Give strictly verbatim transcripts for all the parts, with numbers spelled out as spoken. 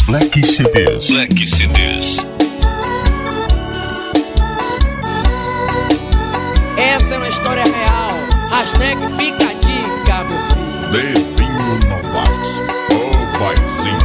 Black C Ds. Black C Ds. Essa é uma história real. Hashtag fica a dica, meu filho. Levinho Novaes, o paizinho.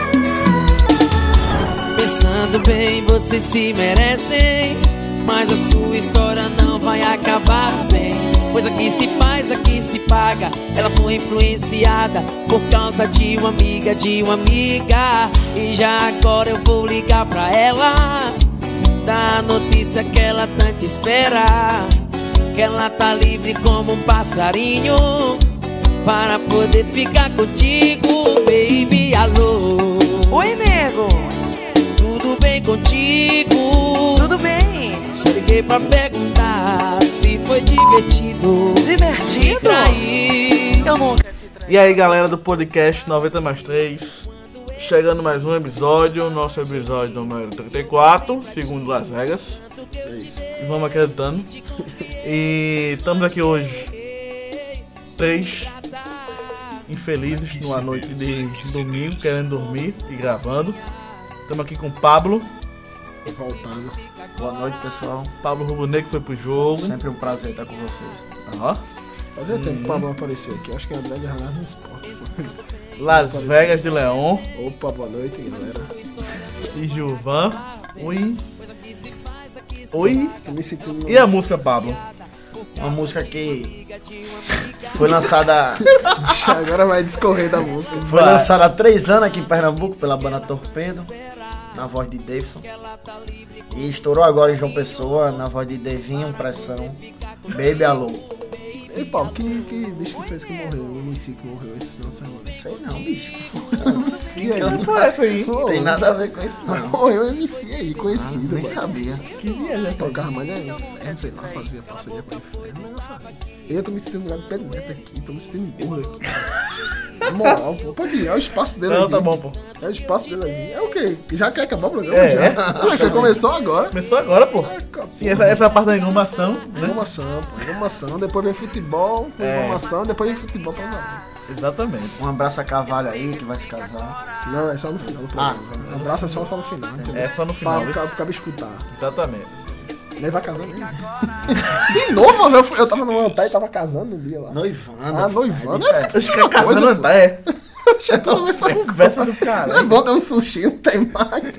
Pensando bem, vocês se merecem, mas a sua história não vai acabar bem. Pois aqui se faz, aqui se paga. Ela foi influenciada por causa de uma amiga, de uma amiga. E já agora eu vou ligar pra ela, dar a notícia que ela tanto espera, que ela tá livre como um passarinho para poder ficar contigo, baby. Alô, Oi, nego. tudo bem contigo? Tudo bem? Só liguei pra perguntar se foi divertido. Me Divertido? trair. Eu nunca te traí. E aí, galera do podcast noventa mais três, chegando mais um episódio, nosso episódio número trinta e quatro, segundo Las Vegas. E vamos acreditando. E estamos aqui hoje, três infelizes numa noite de domingo, querendo dormir e gravando. Estamos aqui com o Pablo. Voltando. Boa noite, pessoal. Pablo Rubro-Negro foi pro jogo. Sempre um prazer estar com vocês. Ó, Fazia tempo que o Pablo apareceu aqui, acho que é a grande jornada no esporte. Las Vegas de Leon Opa, boa noite, galera. e Gilvan. Oi. Oi. Tô me sentindo... E a música, Pablo? Uma música que foi lançada, Agora vai discorrer da música. foi Vai. lançada há três anos aqui em Pernambuco pela banda Torpedo, na voz de Davidson. E estourou agora em João Pessoa, na voz de Devinho, Pressão, Baby Alô. Ei, Paulo, que, que bicho que fez que morreu? O M C que morreu esse final de semana. Sei não, bicho. Sim, aí. Que foi essa aí? Pô, Tem nada a ver com isso não. morreu o M C aí, conhecido. Nem mano. sabia. Que viagem, tocava mais na inferno, sei lá, fazia parceria pra inferno, não sabia. Eu tô me sentindo um lugar de pé de meta aqui, tô me sentindo gordo aqui. Na moral, pô, pode ir, é o espaço dele Não, aqui. tá bom, pô. É o espaço dele aqui. É o quê? Já quer acabar o programa? É, já? é. Ah, já começou agora. Começou agora, pô. Acabou. Sim, essa, essa é a parte da englomação, né? Informação, pô, informação, depois vem futebol, É. informação, depois vem futebol pra valer. Exatamente. Um abraço a Cavalho aí que vai se casar. Não, é só no final do programa. Um abraço é só no final, entendeu? É só no final, Pra, viu? pra, pra me escutar. Exatamente. Nem vai casar mesmo. De novo, eu, fui- eu tava no altar e tava casando no dia lá. Noivando. Ah, noivando, É é? Os caras casando, coisa, tá? É. Já tudo bem pra Conversa do cara. É bom ter um sushi, não tem mais.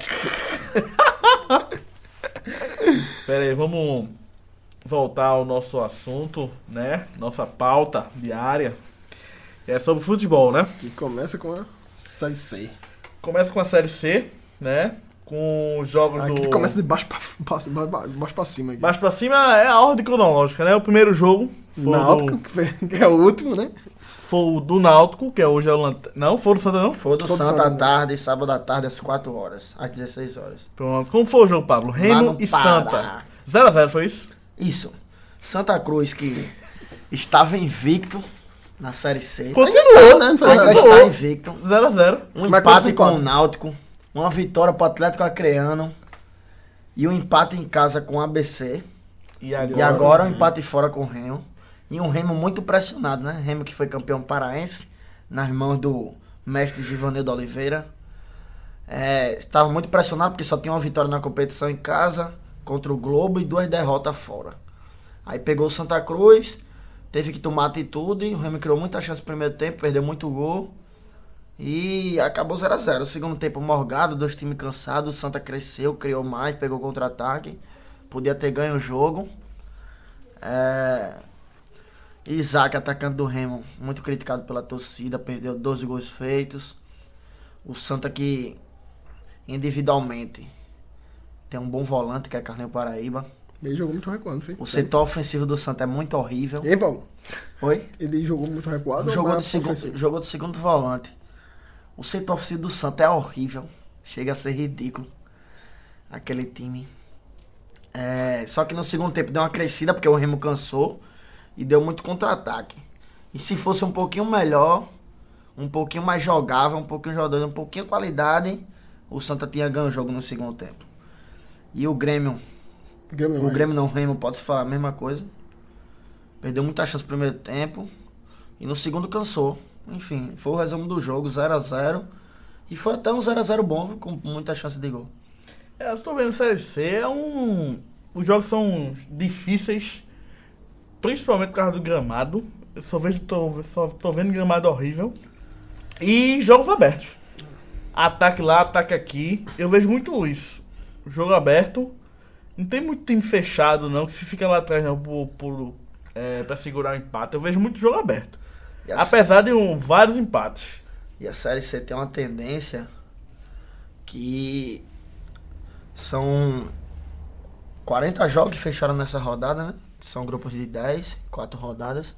Pera aí, vamos voltar ao nosso assunto, né? Nossa pauta diária. Que é sobre futebol, né? Que começa com a Série C. Começa com a Série C, né? Com os jogos Aqui do... começa de baixo pra, pra, ba- baixo pra cima. Aqui. Baixo pra cima é a ordem cronológica, né? O primeiro jogo foi, Náutico, do, que, foi- que é o último, né? foi o do Náutico, que é hoje é o Lanterna... Não, foi o do Santa, não? Foi do Todo Santa à sábado. tarde, sábado à tarde, às quatro horas, às dezesseis horas. Pronto. Como foi o jogo, Pablo? Remo no e Pará. Santa. zero a zero, foi isso? Isso. Santa Cruz, que estava invicto na Série C. Continuou, né? Ainda Ainda está invicto. zero a zero. Um Mas empate quantos com o empates? Náutico. Uma vitória para o Atlético Acreano. E um empate em casa com o A B C. E agora? E agora um empate fora com o Remo. E um Remo muito pressionado, né? Remo que foi campeão paraense. Nas mãos do mestre Givanildo Oliveira. É, estava muito pressionado porque só tinha uma vitória na competição em casa contra o Globo e duas derrotas fora. Aí pegou o Santa Cruz, teve que tomar atitude, o Remo criou muita chance no primeiro tempo, perdeu muito gol e acabou zero a zero. O segundo tempo morgado, dois times cansados, o Santa cresceu, criou mais, pegou contra-ataque, podia ter ganho o jogo. É... Isaac, atacante do Remo, muito criticado pela torcida, perdeu doze gols feitos. O Santa que individualmente tem um bom volante, que é Carlinhos Paraíba. Ele jogou muito recuado, filho. O setor ofensivo do Santa é muito horrível. E aí, Paulo? Oi? Ele jogou muito recuado Jogou ou do, mais segundo, ofensivo? jogou do segundo volante. O setor ofensivo do Santa é horrível. Chega a ser ridículo. Aquele time. É, só que no segundo tempo deu uma crescida, porque o Remo cansou. E deu muito contra-ataque. E se fosse um pouquinho melhor, um pouquinho mais jogável, um pouquinho jogador, um pouquinho de qualidade, o Santa tinha ganho o jogo no segundo tempo. E o Grêmio, Grêmio, o Grêmio não, o Remo pode falar a mesma coisa. Perdeu muita chance no primeiro tempo. E no segundo cansou. Enfim, foi o resumo do jogo, zero a zero. E foi até um zero a zero bom, viu, com muita chance de gol. É, eu tô vendo Série C, é um... Os jogos são difíceis, principalmente por causa do gramado. Eu só, vejo, tô, só tô vendo gramado horrível. E jogos abertos. Ataque lá, ataque aqui. Eu vejo muito isso. Jogo aberto. Não tem muito time fechado, não, que se fica lá atrás, não, por, por, é, pra segurar o empate. Eu vejo muito jogo aberto. A Apesar de um, vários empates. E a Série C tem uma tendência que são quarenta jogos que fecharam nessa rodada, né? São grupos de dez, quatro rodadas.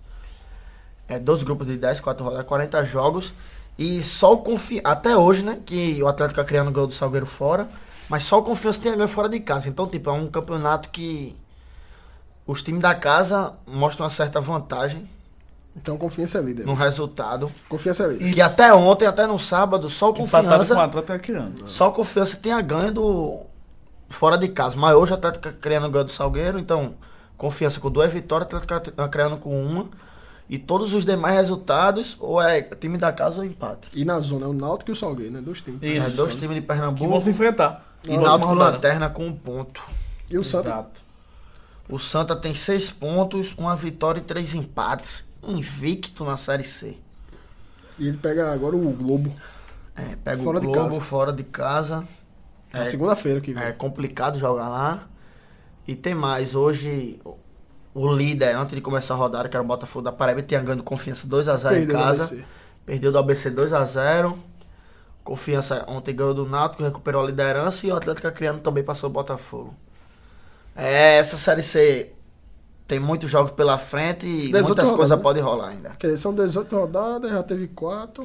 É, dois grupos de dez, quatro rodadas, quarenta jogos. E só o Confiança, até hoje, né? Que o Atlético Acreano ganhou do Salgueiro fora. Mas só o Confiança tem a ganho fora de casa. Então, tipo, é um campeonato que os times da casa mostram uma certa vantagem Então Confiança é líder. no resultado. Confiança é líder. Que até ontem, até no sábado, só o Empatado Confiança... com o Atlético Acreano. Só o Confiança tinha ganho do fora de casa. Mas hoje o Atlético Acreano ganhou do Salgueiro. Então, Confiança com duas vitórias, Atlético Acreano com uma. E todos os demais resultados, ou é time da casa ou empate. E na zona é o Náutico e o Salgueiro, né? Dois times. Isso. É dois times de Que Pernambuco. vão se enfrentar. E Na última Náutico rodada. Lanterna com um ponto. E o Santa? Exato. O Santa tem seis pontos, uma vitória e três empates. Invicto na Série C. E ele pega agora o Globo. É, pega Fora o de Globo casa. fora de casa. É, segunda-feira que vem. É complicado jogar lá. E tem mais. Hoje, o líder, antes de começar a rodada, que era o Botafogo da Paraíba, tinha ganho Confiança dois a zero em Perdeu do casa. A B C. Perdeu do A B C dois a zero. Confiança ontem ganhou do Náutico, recuperou a liderança. E o Atlético Acreano também passou o Botafogo. É, essa Série C tem muitos jogos pela frente e dezoito muitas rodadas, coisas né? podem rolar ainda. Quer dizer, são dezoito rodadas, já teve quatro.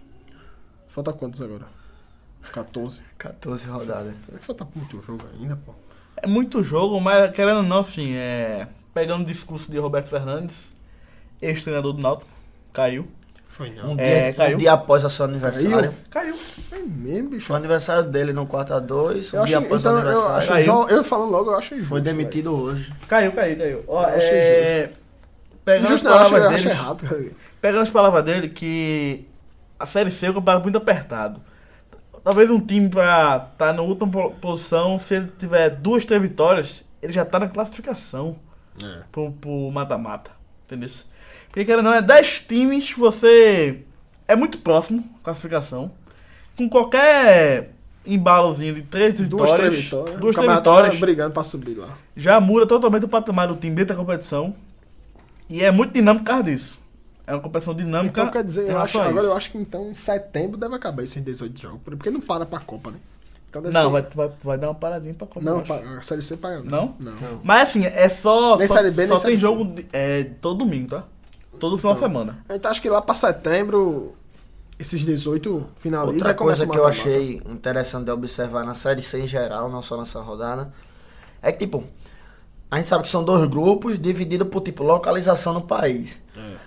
Falta quantos agora? quatorze. quatorze rodadas. Falta muito jogo ainda, pô. É muito jogo, mas querendo ou não, assim, é... Pegando o discurso de Roberto Fernandes, ex-treinador do Náutico, caiu. Foi não. Um, É, dia, caiu. um dia após o seu aniversário. Caiu. É mesmo, bicho. Foi o aniversário dele no quatro a dois. Um Eu dia acho, após então, o eu aniversário. acho, Caiu. já- eu falando logo, eu acho injusto. Foi demitido hoje. Caiu, caiu, caiu. Ó, Eu achei é... Pegando as Injusto não, eu acho, eu palavras acho dele, errado, cara. pegando as palavras dele, que a Série C é um campeonato muito apertado. Talvez um time pra estar tá na última po- posição, se ele tiver duas, três vitórias, ele já tá na classificação É. pro, pro mata-mata. Entendeu? Porque querendo ou não, é dez times, você é muito próximo à classificação. Com qualquer embalozinho de três Duas, vitórias, três vitórias. duas, O três campeonato tá vitórias, brigando pra subir lá. já muda totalmente o patamar do time dentro da competição. E é muito dinâmico por causa disso. É uma competição dinâmica. Então quer dizer, em eu acho, relação a agora isso. eu acho que então em setembro deve acabar esses dezoito jogos. Porque não para pra Copa, né? Então deve Não, ser- vai, vai, vai dar uma paradinha pra Copa. eu Não, acho. pa- a Série C paga Não? Não. Mas assim, é só. Nem só Série B, só nem tem Série C. jogo de- é, todo domingo, tá? Todo final de semana. Então acho que lá pra setembro, esses dezoito finaliza Outra e começa coisa o que eu mata-mata. achei interessante de observar na Série C em geral, não só nessa rodada, é que, tipo, a gente sabe que são dois grupos divididos por, tipo, localização no país.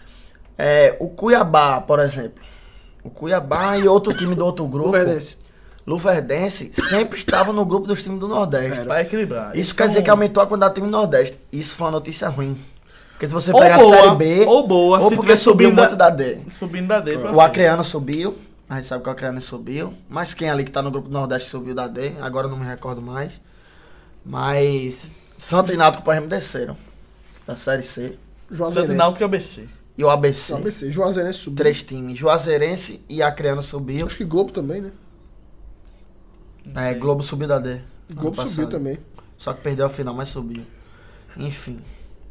É, o Cuiabá, por exemplo. O Cuiabá e outro time do outro grupo, Luverdense. Luverdense, sempre estava no grupo dos times do Nordeste. Pra equilibrar. Isso Então, quer dizer que aumentou a quantidade de time do Nordeste. Isso foi uma notícia ruim. Porque se você Ou pegar boa, a Série B, ou boa, ou se porque tiver subiu subindo muito da- da D. Subindo da D pra O cima. Acreano subiu, a gente sabe que o Acreano subiu, mas quem ali que tá no grupo do Nordeste subiu da D, agora eu não me recordo mais. Mas Santa e Náutico, por exemplo, desceram da Série C. Santo Juazeirense. Náutico e A B C. E o A B C, O A B C. Juazeirense subiu. três times. Juazeirense e Acreano subiu. Acho que Globo também, né? É, Globo subiu da D. ano Globo subiu passado. também. Só que perdeu a final, mas subiu. Enfim.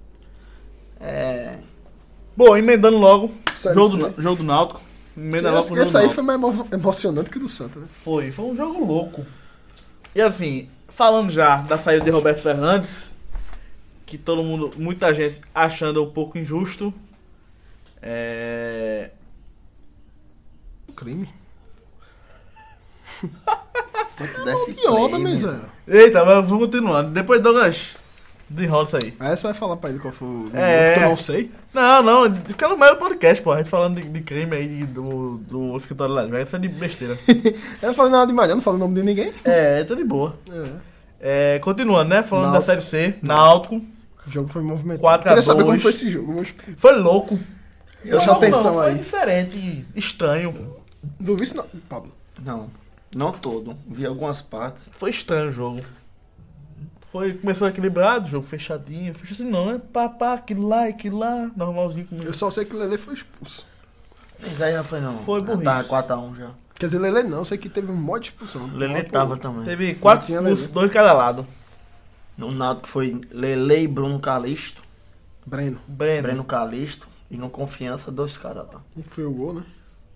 É... Bom, emendando logo. Série Jogo C. do, jogo do Náutico. Emenda logo Esse, com o jogo esse do aí Náutico. foi mais emo- emocionante que o do Santa, né? Foi, foi um jogo louco. E assim, falando já da saída de Roberto Fernandes, que todo mundo, muita gente achando um pouco injusto. É... Crime. Quanto desse Que obra, crime. miséria. Eita, mas vamos continuando. Depois Douglas, desenrola isso aí. Aí você vai falar pra ele qual foi o É. que eu não sei. Não, não, fica no meio do podcast, pô. A gente falando de, de crime aí do, do escritório lá. Vai ser de besteira. Eu não falei nada demais, não, não falei o nome de ninguém. É, tá de boa. É. É, continuando, né? Falando Náutico. da Série C, Náutico. O jogo foi movimentado. quatro a Queria saber como dois. foi esse jogo. Vamos- Foi louco. Deixa Não, atenção não, foi aí. diferente, estranho. Do vice não. Pablo. Não, não todo. Vi algumas partes. Foi estranho o jogo. Foi, começou equilibrado, jogo fechadinho. Fechadinho não, né? Pá, pá, aquilo lá, aquilo lá, normalzinho comigo. Eu só sei que o Lele foi expulso. Mas aí já foi não. Foi burrice. Tava quatro a um já. Quer dizer, Lele não, eu sei que teve um monte de expulsão. Lele tava também. Teve quatro Tinha expulsos, Lele. dois de cada lado. No Náutico foi Lele e Bruno Calixto. Breno. Breno. Breno Calixto. E no Confiança, dois caras lá. Um foi o gol, né?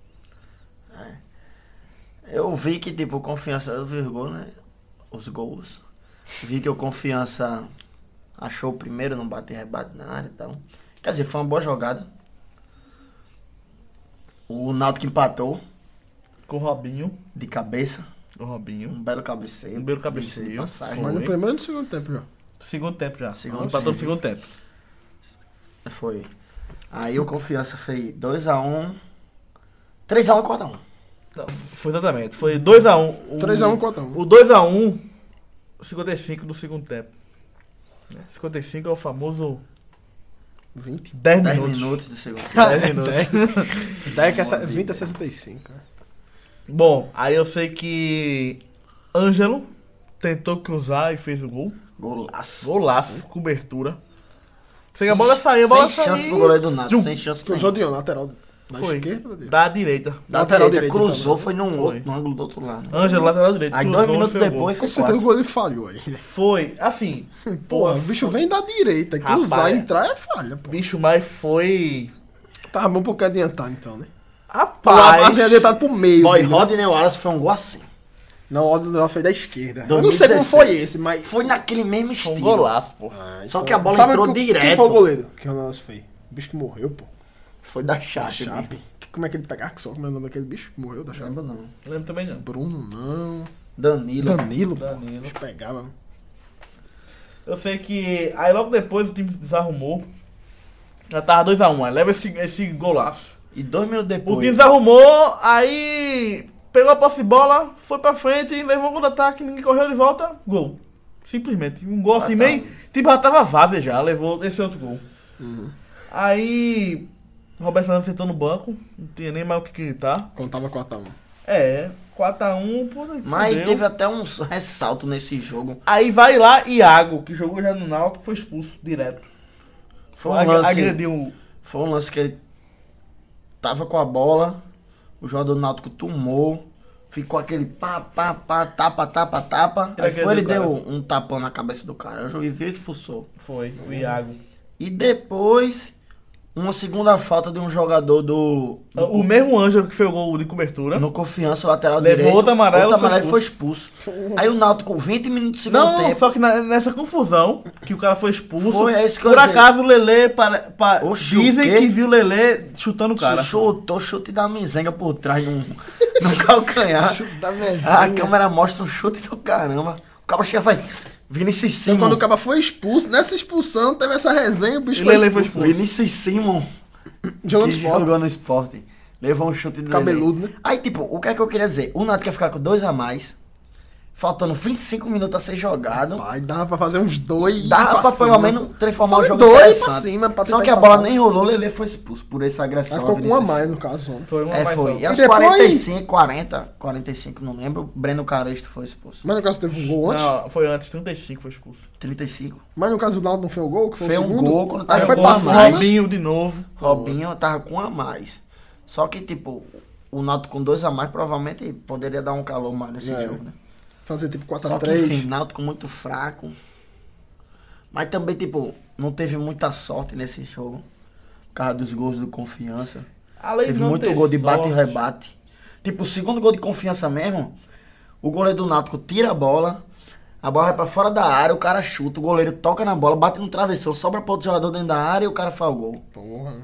Eu vi que, tipo, o Confiança, eu vi os gols, né? Os gols. Vi que o Confiança achou o primeiro, não bate rebate na área e tal. Quer dizer, foi uma boa jogada. O Náutico empatou Com o Robinho. de cabeça. O Robinho. Um belo cabeceio. Um belo cabeceio. De passagem. Mas no Foi. primeiro e no segundo tempo já. Segundo tempo já. Segundo Empatou no tempo. segundo tempo. Foi. Aí o Confiança fez dois a um. três a um e quatro a um. Não, foi exatamente. Foi dois a um. O- três a um, quatro a um. O dois a um, cinquenta e cinco do segundo tempo. Né? cinquenta e cinco é o famoso vinte. dez dez minutos. minutos de segundo. dez minutos. dez que é vinte a sessenta e cinco. Bom, aí eu sei que Ângelo tentou cruzar e fez o gol. Golaço. Golaço, cobertura. Sei que a bola saiu, a bola Sem saiu. chance pro goleiro do Náutico. Zum. Sem chance Cruzou nenhuma. de um, lateral da Foi. esquerda. ou da direita? Da direita. Da Lateral direita, direito, cruzou, então, foi num Foi. outro, no ângulo do outro lado. Ângelo, lateral direito. Aí cruzou dois e minutos fez o gol. depois Com foi certeza o quatro. goleiro falhou aí. Foi, assim. Porra, o bicho vem da direita. Cruzar Rapaz, e entrar é falha, pô. Bicho, mas foi. Tava bom um pouco adiantado então, né? Rapaz. Assim, adiantado pro meio. Boy, né? Rodney Wallace foi um gol assim. Não, o Odin foi da esquerda. Eu dois não mil e sei como dezesseis. foi esse, mas... Foi naquele mesmo Foi estilo. um golaço, pô. Ah, Só então- que a bola Sabe entrou quem- direto. Quem foi o goleiro? Que o Ronaldo fez? O bicho que morreu, pô. Foi da Da Chape. Chape. Que- Como é que ele pegava? Que só como é o nome daquele bicho que morreu da Não Chape? lembro não. Lembro também não. Bruno, não. Danilo. Danilo, pô. Danilo. O bicho pegava. Eu sei que aí logo depois o time se desarrumou. Já tava dois a um, aí leva esse, esse golaço. E dois minutos O depois. time desarrumou, aí pegou a posse de bola, foi pra frente, levou o contra-ataque, ninguém correu de volta, gol. Simplesmente. Um gol assim, Ah, tá. meio. Tipo, já tava vaza já, levou esse outro gol. Uhum. Aí. O Roberto Fernandes sentou no banco, não tinha nem mais o que gritar. Contava quatro a um. É, quatro a um, puta que Mas fudeu. teve até um ressalto nesse jogo. Aí vai lá Iago, que jogou já no Náutico, foi expulso direto. Foi um Ag- lance- Agrediu. Foi um lance que ele tava com a bola, o jogador do Náutico tomou, ficou aquele pá, pá, pá, tapa, tapa, tapa. Ele Aí foi, ele agrediu o deu um tapão na cabeça do cara. O juiz viu e expulsou. Foi, o Iago. E depois, uma segunda falta de um jogador do. do O mesmo Ângelo que fez o gol de cobertura. no Confiança, o lateral Levou direito. outro amarelo, outro foi amarelo foi expulso. Aí o Náutico, vinte minutos do segundo Não, tempo. só que na- nessa confusão, que o cara foi expulso, Foi, é isso que eu por ia dizer. acaso o Lelê, para, para, Oxi, o dizem quê? que viu o Lelê chutando o cara. Chutou, chute da mizenga por trás no, no calcanhar. Chute da mesinha. A câmera mostra um chute do caramba. O cara chega e vai. Vinícius Então, Simon. quando o cara foi expulso, nessa expulsão, teve essa resenha, o bicho E foi Lele foi expulso. Vinícius Simon. Jogou no que esporte. jogou no esporte. Levou um chute do Cabeludo, Lelê. né? Aí, tipo, o que é que eu queria dizer? O Náutico quer ficar com dois a mais. Faltando vinte e cinco minutos a ser jogado. Pai, dava pra fazer uns dois. Dá pra pelo cima. menos transformar o Fazer jogo dois interessante. pra cima, pra Só tentar que a bola empatar. nem rolou, o Lelê foi expulso por essa Aí agressão. ficou a com um a Vinícius mais, Simon. no caso, ontem. Foi uma É, mais foi. só. E aos depois- quarenta e cinco, quarenta, quarenta e cinco, não lembro, Breno Caresto foi expulso. Mas no caso teve um gol antes. Não, foi antes, trinta e cinco foi expulso. trinta e cinco. Mas no caso do Naldo não foi o gol, que foi, Foi o um segundo. gol, quando Aí tava foi com pra a cima. mais. Robinho de novo. Robinho tava com um a mais. Só que, tipo, o Náutico com dois a mais provavelmente poderia dar um calor mais nesse É. jogo, né? Fazer tipo quatro Só a que, três. enfim, Náutico muito fraco. Mas também, tipo, não teve muita sorte nesse jogo. Por causa dos gols do Confiança. Além de Teve não muito ter gol de bate e sorte. rebate. Tipo, o segundo gol de Confiança mesmo, o goleiro do Náutico tira a bola, a bola vai pra fora da área, o cara chuta, o goleiro toca na bola, bate no travessão, sobra pra outro jogador dentro da área e o cara faz o gol. Porra.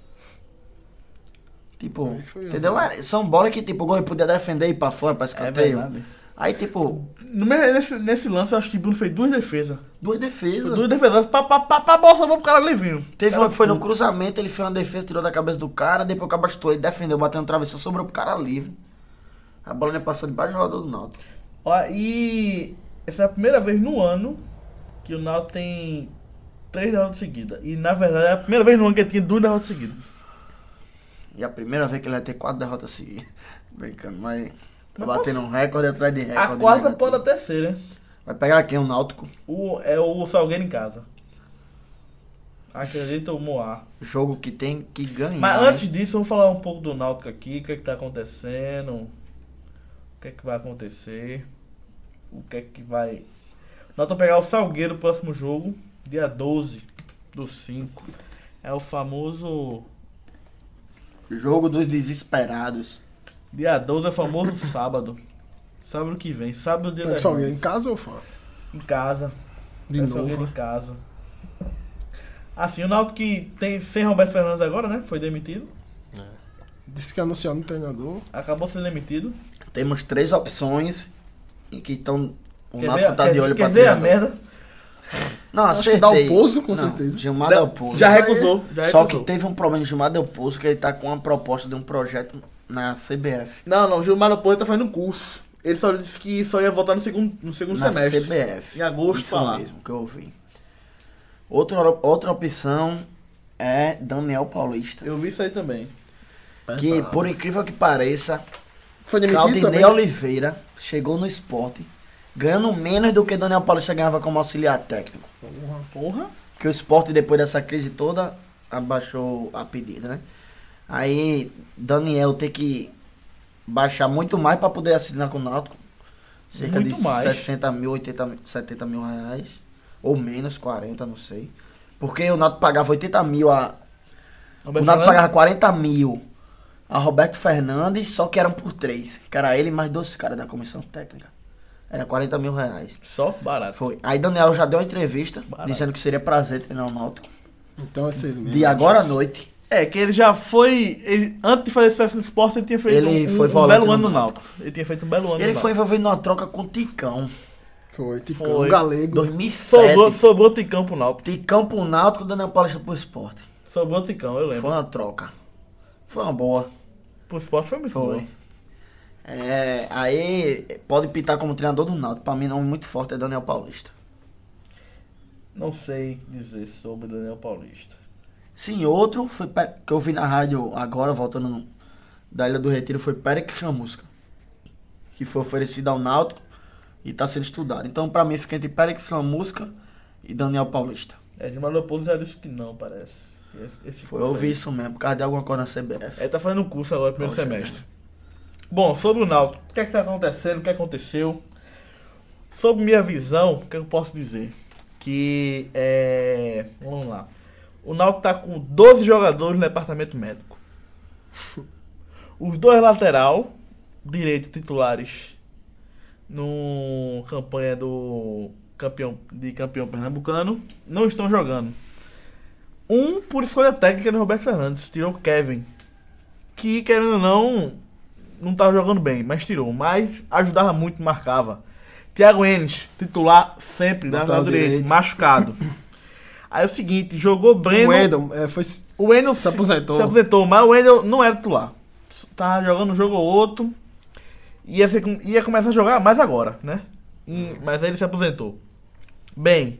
Tipo, Aí foi entendeu? É, são bolas que, tipo, o goleiro podia defender e ir pra fora, pra É escanteio. verdade. Aí, tipo, No me- Nesse, nesse lance, eu acho que Bruno fez duas defesas. duas Foi defesas. duas defesas. Pra, pra, pra, pra bola salvou pro cara livrinho. Teve Era uma que foi no tudo. cruzamento, ele fez uma defesa, tirou da cabeça do cara, depois o cara bastou, ele defendeu, bateu no travessão, sobrou pro cara livre. A bola nem passou debaixo do jogador do Náutico. Ó, e essa é a primeira vez no ano que o Náutico tem três derrotas seguidas. E na verdade é a primeira vez no ano que ele tinha duas derrotas seguidas. E a primeira vez que ele vai ter quatro derrotas seguidas. Brincando, mas. Tá batendo um recorde atrás de recorde. A quarta negativo. pode até ser, né? Vai pegar quem? O Náutico? O, é o Salgueiro em casa. Acredita o Moá. Jogo que tem que ganhar. Mas hein? antes disso, vamos falar um pouco do Náutico aqui. O que é que tá acontecendo? O que é que vai acontecer? O que é que vai... O Náutico vai pegar o Salgueiro no próximo jogo. Dia doze do cinco. É o famoso... Jogo dos desesperados. Dia doze é o famoso sábado. Sábado que vem. Sábado dia das Pessoal, em mães. casa ou fora? Em casa. De É Salgueiro novo. em casa. Assim, o Náutico que tem sem Roberto Fernandes agora, né? Foi demitido. Disse que anunciaram no treinador. Acabou sendo demitido. Temos três opções em que estão. O Quer Náutico ver, tá quer, de olho quer pra ver a treinador. merda? Não, Acho que acertei. Dalpozo, com Não, certeza. Gilmar Da- Dalpozo. Já Isso aí- recusou. Já Só recusou. que teve um problema de Gilmar Dalpozo, que ele tá com uma proposta de um projeto na C B F. Não, não, o Gilmar Leopoldo tá fazendo um curso. Ele só disse que só ia voltar no segundo, no segundo Na semestre. C B F. Em agosto, Isso falar. mesmo que eu ouvi. Outra, outra opção é Daniel Paulista. Eu vi isso aí também. Que, Pesado. por incrível que pareça, Foi demitido Claudinei também. Oliveira chegou no Sport ganhando menos do que Daniel Paulista ganhava como auxiliar técnico. Porra. Porque o Sport, depois dessa crise toda, abaixou a pedida, né? Aí Daniel tem que baixar muito mais para poder assinar com o Náutico. Cerca Muito de mais. sessenta mil, oitenta mil, setenta mil reais. Ou menos, quarenta, não sei. Porque o Náutico pagava oitenta mil a... O Roberto Náutico Fernandes? pagava quarenta mil a Roberto Fernandes, só que eram por três. Que era ele mais dois caras da comissão técnica. Era quarenta mil reais. Só barato. Foi. Aí Daniel já deu uma entrevista, Barato. dizendo que seria prazer treinar o Náutico. Então é sério mesmo. De agora à noite. É, que ele já foi. Ele, antes de fazer sucesso no esporte, ele tinha feito Ele um, foi um volante belo no ano no Náutico. Náutico. Ele tinha feito um belo ano Ele no foi Náutico. envolvido numa troca com o Ticão. Foi, tipo, Foi. um galego. dois mil e sete. Sobrou, sobrou Ticão pro Náutico. Ticão pro Náutico, Daniel Paulista pro Sport. Sobrou Ticão, eu Foi lembro. uma troca. Foi uma boa. Pro esporte foi muito Foi. bom. É, aí pode pintar como treinador do Náutico. Pra mim, não muito forte é Daniel Paulista. Não sei dizer sobre Daniel Paulista. Sim, outro foi Pe- que eu vi na rádio agora, voltando no- da Ilha do Retiro, foi Pérez Chamusca. Que foi oferecido ao Náutico e está sendo estudado. Então, pra mim, fica entre Pérez Chamusca e Daniel Paulista. É, Gilmar Leopoldo já disse que não, parece. Esse, esse Foi, curso eu vi aí. isso mesmo, por causa de alguma coisa na C B F. Ele tá fazendo um curso agora, primeiro Poxa, semestre. Bom, sobre o Náutico, o que é que tá acontecendo, o que aconteceu? Sobre minha visão, o que eu posso dizer? Que é... Vamos lá. O Náutico tá com doze jogadores no departamento médico. Os dois lateral, direito titulares, no campanha do campeão, de campeão pernambucano, não estão jogando. Um por escolha técnica do Roberto Fernandes, tirou o Kevin, que querendo ou não, não tava jogando bem, mas tirou, mas ajudava muito, marcava. Thiago Enes, titular sempre, na Lateral lateral direito, direito. machucado. Aí é o seguinte, jogou Breno. O Wendel é, foi. O Wendel Se aposentou. Se aposentou, mas o Wendel não era titular. Tava jogando um jogo ou outro. Ia, ser, ia começar a jogar mais agora, né? E- mas aí ele se aposentou. Bem,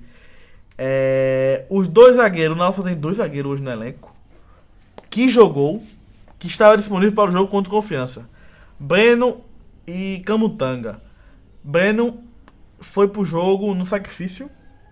é, os dois zagueiros, o Náutico só tem dois zagueiros hoje no elenco. Que jogou, que estava disponível para o jogo contra o Confiança. Breno e Camutanga. Breno foi pro jogo no sacrifício.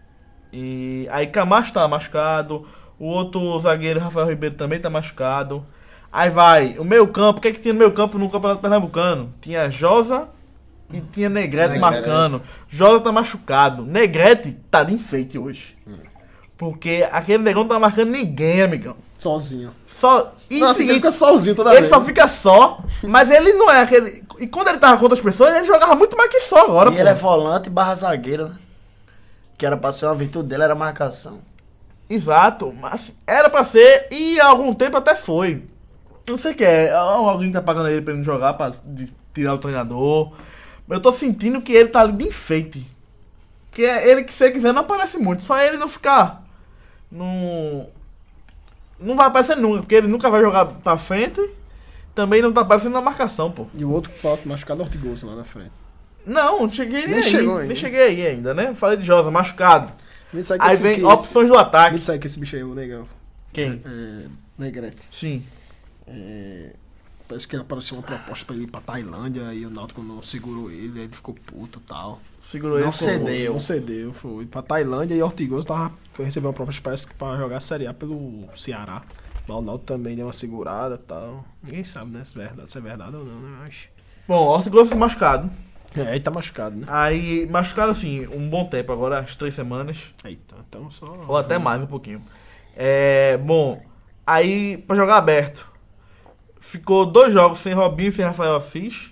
E aí Camacho tá machucado. O outro zagueiro, Rafael Ribeiro, também tá machucado. Aí vai, o meio campo, o que é que tinha no meio campo no Campeonato Pernambucano? Tinha Josa e tinha Negrete Negrete. marcando. Josa tá machucado. Negrete tá de enfeite hoje. Porque aquele negão não tá marcando ninguém, amigão. Sozinho. Só. E Nossa, seguinte, ele fica sozinho toda ele vez. só fica só, mas ele não é aquele. E quando ele tava contra as pessoas, ele jogava muito mais que só agora, E pô. ele é volante barra zagueiro, né? Que era pra ser uma virtude dele, era a marcação. Exato, mas era pra ser e há algum tempo até foi. Não sei o que é, alguém tá pagando ele pra ele não jogar, pra de- tirar o treinador. Mas eu tô sentindo que ele tá ali de enfeite. Que é ele que, se ele quiser, não aparece muito. Só ele não ficar. Não. Não vai aparecer nunca, porque ele nunca vai jogar pra frente. Também não tá aparecendo na marcação, pô. E o outro que falasse machucado é Ortigoso lá na frente. Não, não cheguei Nem aí. chegou ainda. Nem cheguei aí ainda, né? Falei de Josa, machucado. Me sai que Aí esse, vem que opções do esse, ataque. me sai que esse bicho aí, o negão. Quem? É, Negrete. Sim. É, parece que apareceu uma proposta pra ele ir pra Tailândia e o Náutico não segurou ele, aí ele ficou puto e tal. Segurou Não ele. ficou- cedeu. Não cedeu, foi pra Tailândia e Ortigoso tava, foi receber uma proposta parece que pra jogar a Série A pelo Ceará. Mas o Náutico também deu uma segurada e tal. Ninguém sabe, né, se é verdade, se é verdade ou não, né? Mas... Bom, Ortigoso machucado. É, ele tá machucado, né? Aí, machucado assim, um bom tempo agora, as três semanas. Eita, então só... Ou até mais um pouquinho. É, bom, aí pra jogar aberto. Ficou dois jogos sem Robinho e sem Rafael Assis.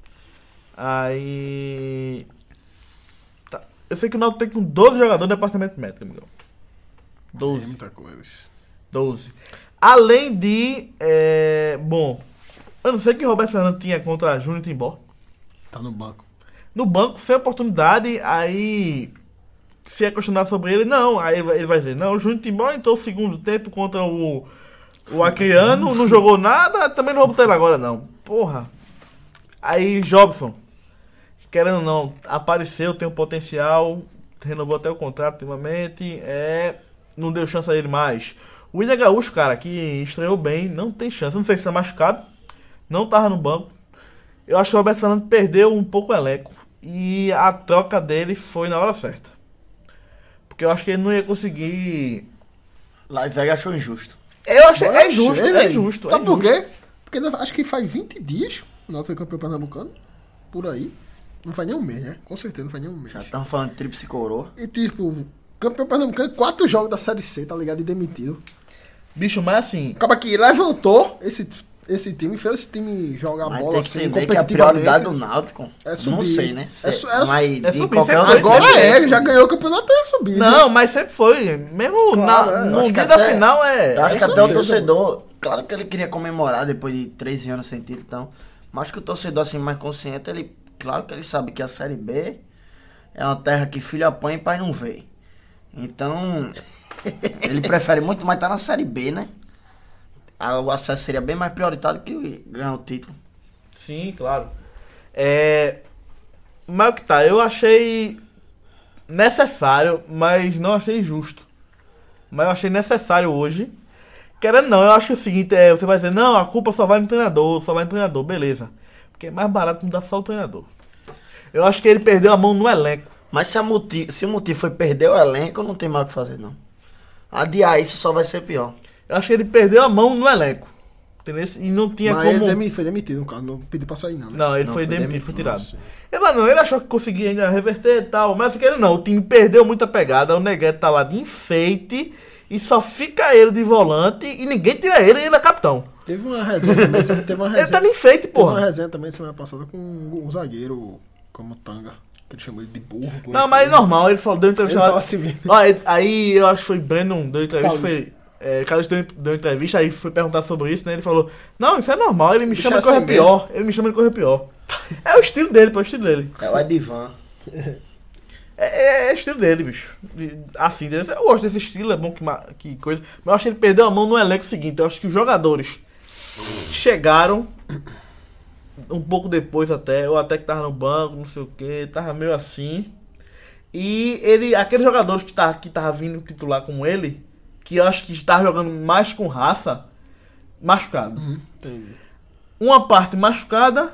Aí. Tá. Eu sei que o Náutico tem com doze jogadores do departamento médico, amigão. É doze. muita coisa. doze. Além de. É, bom, eu não sei o que o Roberto Fernando tinha contra Júnior Timbó. Tá no banco. No banco, sem oportunidade, aí. Se é questionar sobre ele, não. Aí ele vai dizer: não, o Júnior Timbó entrou o segundo tempo contra o. O Acreano, não jogou nada, também não vou botar ele agora, não. Porra. Aí, Jobson, querendo ou não, apareceu, tem um potencial, renovou até o contrato ultimamente, é, não deu chance a ele mais. O William Gaúcho, cara, que estreou bem, não tem chance. Não sei se tá machucado, não tava no banco. Eu acho que o Roberto Fernando perdeu um pouco o elenco. E a troca dele foi na hora certa. Porque eu acho que ele não ia conseguir. Lá em Vegas achou injusto. Eu achei. É Achei, justo, é velho. justo. Sabe é por justo. quê? Porque ele- acho que faz vinte dias o Náutico foi campeão pernambucano. Por aí. Não faz nem um mês, né? Com certeza não faz nem um mês. Já estamos falando de tríplice coroa. E tipo, campeão pernambucano, quatro jogos da Série C, tá ligado? E demitido. Bicho, mas assim. Acaba que levantou esse, esse time, fez esse time jogar Mas bola tem que assim, entender que a prioridade do competitivamente. Náutico, É não subir. sei, né? É su- era su- Mas é de subir, qualquer sempre outra foi. Agora sempre é, subir. já ganhou o campeonato, é subir. Não, mas sempre foi. Mesmo Claro, na, é. no Acho que dia da até- final é. Eu acho que É até o certeza, torcedor, claro que ele queria comemorar depois de treze anos sem título, então, mas acho que o torcedor assim mais consciente, ele, claro que ele sabe que a Série B é uma terra que filho apanha e pai não vê. Então, ele prefere muito mais estar na Série B, né? Ah, o acesso seria bem mais prioritário que ganhar o título. Sim, claro. É. Mas o que tá, eu achei necessário, mas não achei justo. Mas eu achei necessário hoje. Querendo não, eu acho que o seguinte é, você vai dizer, não, a culpa só vai no treinador, só vai no treinador, beleza. Porque é mais barato não dar só o treinador. Eu acho que ele perdeu a mão no elenco. Mas se, a motivo, se o motivo foi perder o elenco, não tem mais o que fazer, não. Adiar isso só vai ser pior. Eu acho que ele perdeu a mão no elenco. Entendeu? E não tinha Mas como. ele demi- foi demitido, no caso, não pediu pra sair, não. Né? Não, ele Não, foi foi demitido, demitido, foi tirado. nossa. Ele não, ele achou que conseguia ainda reverter e tal, mas assim, ele não, o time perdeu muita pegada, o Neguete tá lá de enfeite e só fica ele de volante e ninguém tira ele e ele é capitão. Teve uma resenha também, você- teve uma Ele resenha. tá de enfeite, Teve uma porra. resenha também semana passada com um, um zagueiro como Tanga, que ele chamou ele de burro. Não, mas é normal, ele falou, deu Ele entrevista. fala assim mesmo. Ó, ele- aí eu acho que foi Brandon, deu entrevista, Carlos. foi. É, Carlos deu, deu entrevista, aí foi perguntar sobre isso, né? Ele falou, não, isso é normal, ele me Bicho chama é de correr assim pior. Ele me chama de correr pior. É o estilo dele, pô, é o estilo dele. É o Edivan. É, é, é estilo dele, bicho. E, assim, dele, eu gosto desse estilo, é bom que, ma- que coisa. Mas eu acho que ele perdeu a mão no elenco seguinte. Eu acho que os jogadores chegaram um pouco depois até, ou até que tava no banco, não sei o que, tava meio assim. E ele, aqueles jogadores que tava, que tava vindo titular como ele, que eu acho que estava jogando mais com raça, machucado. Entendi. Uma parte machucada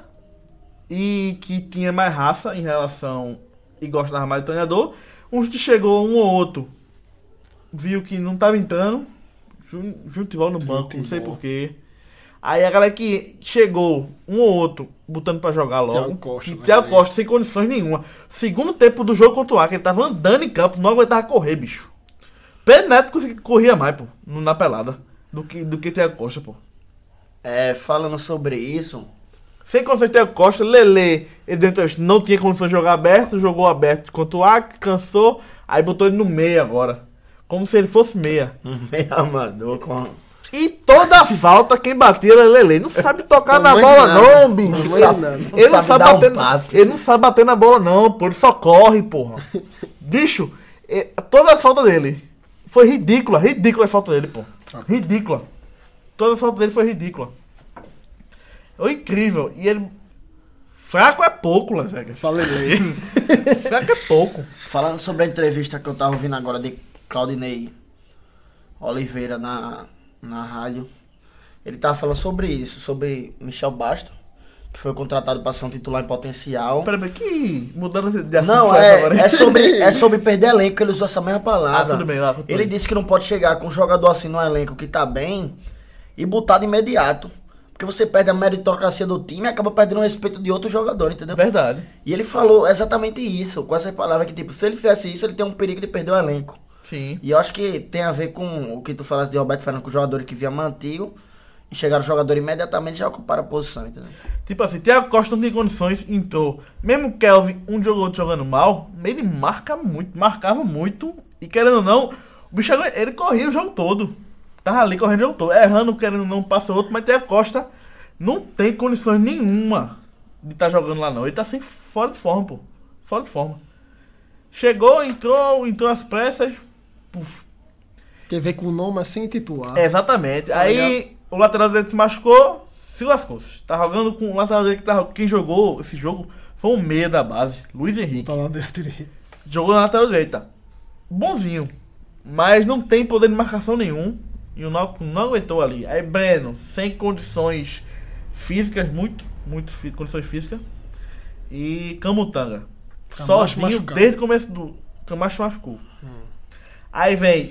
e que tinha mais raça em relação e gostava mais do treinador. Uns que chegou um ou outro, viu que não tava entrando, Ju- Juntival no banco, não sei Juntival. porquê. Aí a galera que chegou, um ou outro, botando pra jogar logo. Thiago Costa, que né? Thiago Costa sem condições nenhuma. Segundo tempo do jogo contra o Acre, ele tava andando em campo, não aguentava correr, bicho. Pedro Neto conseguia- corria mais, pô, na pelada, do que, do que Thiago Costa, pô. É, falando sobre isso, Sem condições de Thiago Costa, Lele, ele deu entrevista, não tinha condições de jogar aberto, jogou aberto contra o Acre, cansou, aí botou ele no meio agora. Como se ele fosse meia. um meio amador com... E toda a falta, quem batia era Lele. Não sabe tocar na Não bola, nada. não, bicho. Não Ele, sabe nada. Não ele não sabe sabe dar um bater. passe. Ele não sabe bater na bola, não, pô. Ele só corre, porra. Bicho, é, toda a falta dele foi ridícula. Ridícula a falta dele, pô. Ridícula. Toda a falta dele foi ridícula. É incrível. E ele. Fraco é pouco, Las Falei. Fraco é pouco. Falando sobre a entrevista que eu tava ouvindo agora de Claudinei Oliveira na, na rádio, Ele tava falando sobre isso, sobre Michel Basto, que foi contratado para ser um titular em potencial. Peraí, que mudando de assunto. Não, foi essa é, agora? é, sobre, é sobre perder elenco, que ele usou essa mesma palavra. Ah, tudo bem, lá, tudo Ele bem. disse que não pode chegar com um jogador assim no elenco que tá bem e botar de imediato. Porque você perde a meritocracia do time e acaba perdendo o respeito de outro jogador, entendeu? Verdade. E ele falou exatamente isso, com essas palavras que, tipo, se ele fizesse isso, ele tem um perigo de perder o elenco. Sim. E eu acho que tem a ver com o que tu falaste de Roberto Fernandes, com os jogadores que vinham antigo e chegaram os jogadores imediatamente já ocuparam a posição, entendeu? Tipo assim, Thiago Costa não tem condições, entrou. Mesmo o Kelvin, um jogador jogando mal, ele marca muito, marcava muito. E querendo ou não, o bicho ele corria o jogo todo. Tava ali correndo o jogo todo. Errando, querendo ou não, passa outro. Mas Thiago Costa não tem condições nenhuma de estar tá jogando lá não. Ele tá sem fora de forma, pô. Fora de forma. Chegou, entrou, entrou às pressas. Puf. Tem a ver com o nome assim titular. É, exatamente. Tá Aí ligado? o lateral direito se machucou, se lascou. Tá jogando com o lateral direito que tá, quem jogou esse jogo foi um meia da base, Luiz Henrique. Tá lá dentro direito. Jogou na lateral direita. Bonzinho. Mas não tem poder de marcação nenhum. E o Náutico não aguentou ali. Aí Breno, sem condições físicas, muito, muito fi- condições físicas. E Camutanga. Camacho Sozinho machucado. desde o começo do. Camacho machucou. Aí vem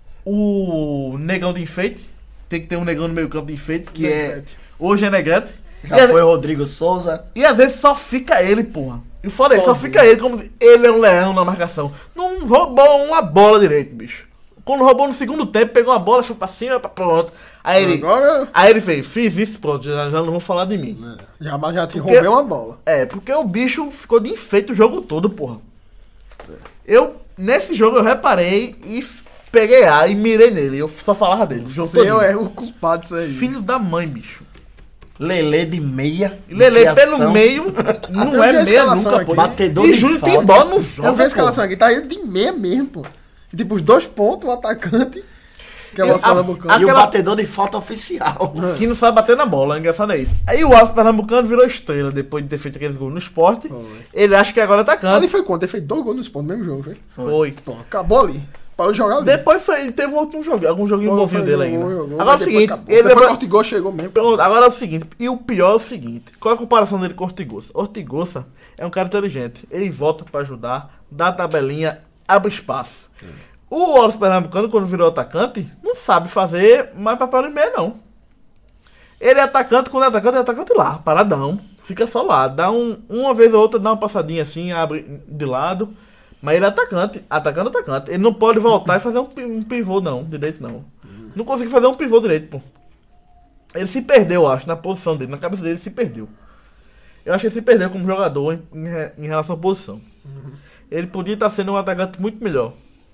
o negão de enfeite. Tem que ter um negão no meio campo de enfeite, que Negrete. é. Hoje é Negrete. Já E às- foi o Rodrigo Souza. e às vezes só fica ele, porra. E foda aí, só Sozinho. fica ele, como se ele é um leão na marcação. Não roubou uma bola direito, bicho. Quando roubou no segundo tempo, pegou uma bola, foi pra cima, pra pronto. Aí ele, Agora, aí ele fez, fiz isso, pronto, já, já não vão falar de mim. já, já te Porque- roubei uma bola. É, porque o bicho ficou de enfeite o jogo todo, porra. Eu, nesse jogo, eu reparei e f- peguei A e mirei nele. Eu só falava dele. O jogo Seu todinho. é o culpado disso aí. Filho da mãe, bicho. Lelê de meia. E Lele de pelo criação. meio, não Eu é vi a meia escalação nunca, aqui. pô. Batedor E de Júnior falta. Timbó não joga, Eu vi a pô. escalação aqui, tá ele de meia mesmo, pô. E, tipo, os dois pontos, o atacante, que é o E nosso a- pernambucano. E o Aquela- batedor de falta oficial. Que não sabe bater na bola, engraçado é isso. Aí o Alves Pernambucano virou estrela depois de ter feito aqueles gols no esporte. Foi. Ele acha que agora é Ali atacante. foi quanto? Ele fez dois gols no esporte no mesmo jogo, foi? Foi. Pô, acabou ali. Parou de jogar ali. Depois foi, ele teve outro jogo, algum joguinho Foi, bonzinho foi, dele jogou, ainda. jogou, Agora é o mas seguinte, depois acabou. ele Depois levou- o Ortigol chegou mesmo. Pronto, agora é o seguinte, e o pior é o seguinte, qual é a comparação dele com o Ortigosa? Ortigosa é um cara inteligente, ele volta pra ajudar, dá a tabelinha, abre espaço. O Alves Pernambucano, quando virou atacante, não sabe fazer mais papel em meio, não. Ele é atacante, quando é atacante, é atacante lá, paradão, fica só lá, dá um, uma vez ou outra, dá uma passadinha assim, abre de lado, mas ele é atacante, atacante, atacante. Ele não pode voltar e fazer um, pi- um pivô, não, direito não. Não consegue fazer um pivô direito, pô. Ele se perdeu, eu acho, na posição dele, na cabeça dele ele se perdeu. Eu acho que ele se perdeu como jogador em, em re- em relação à posição. Ele podia estar sendo um atacante muito melhor.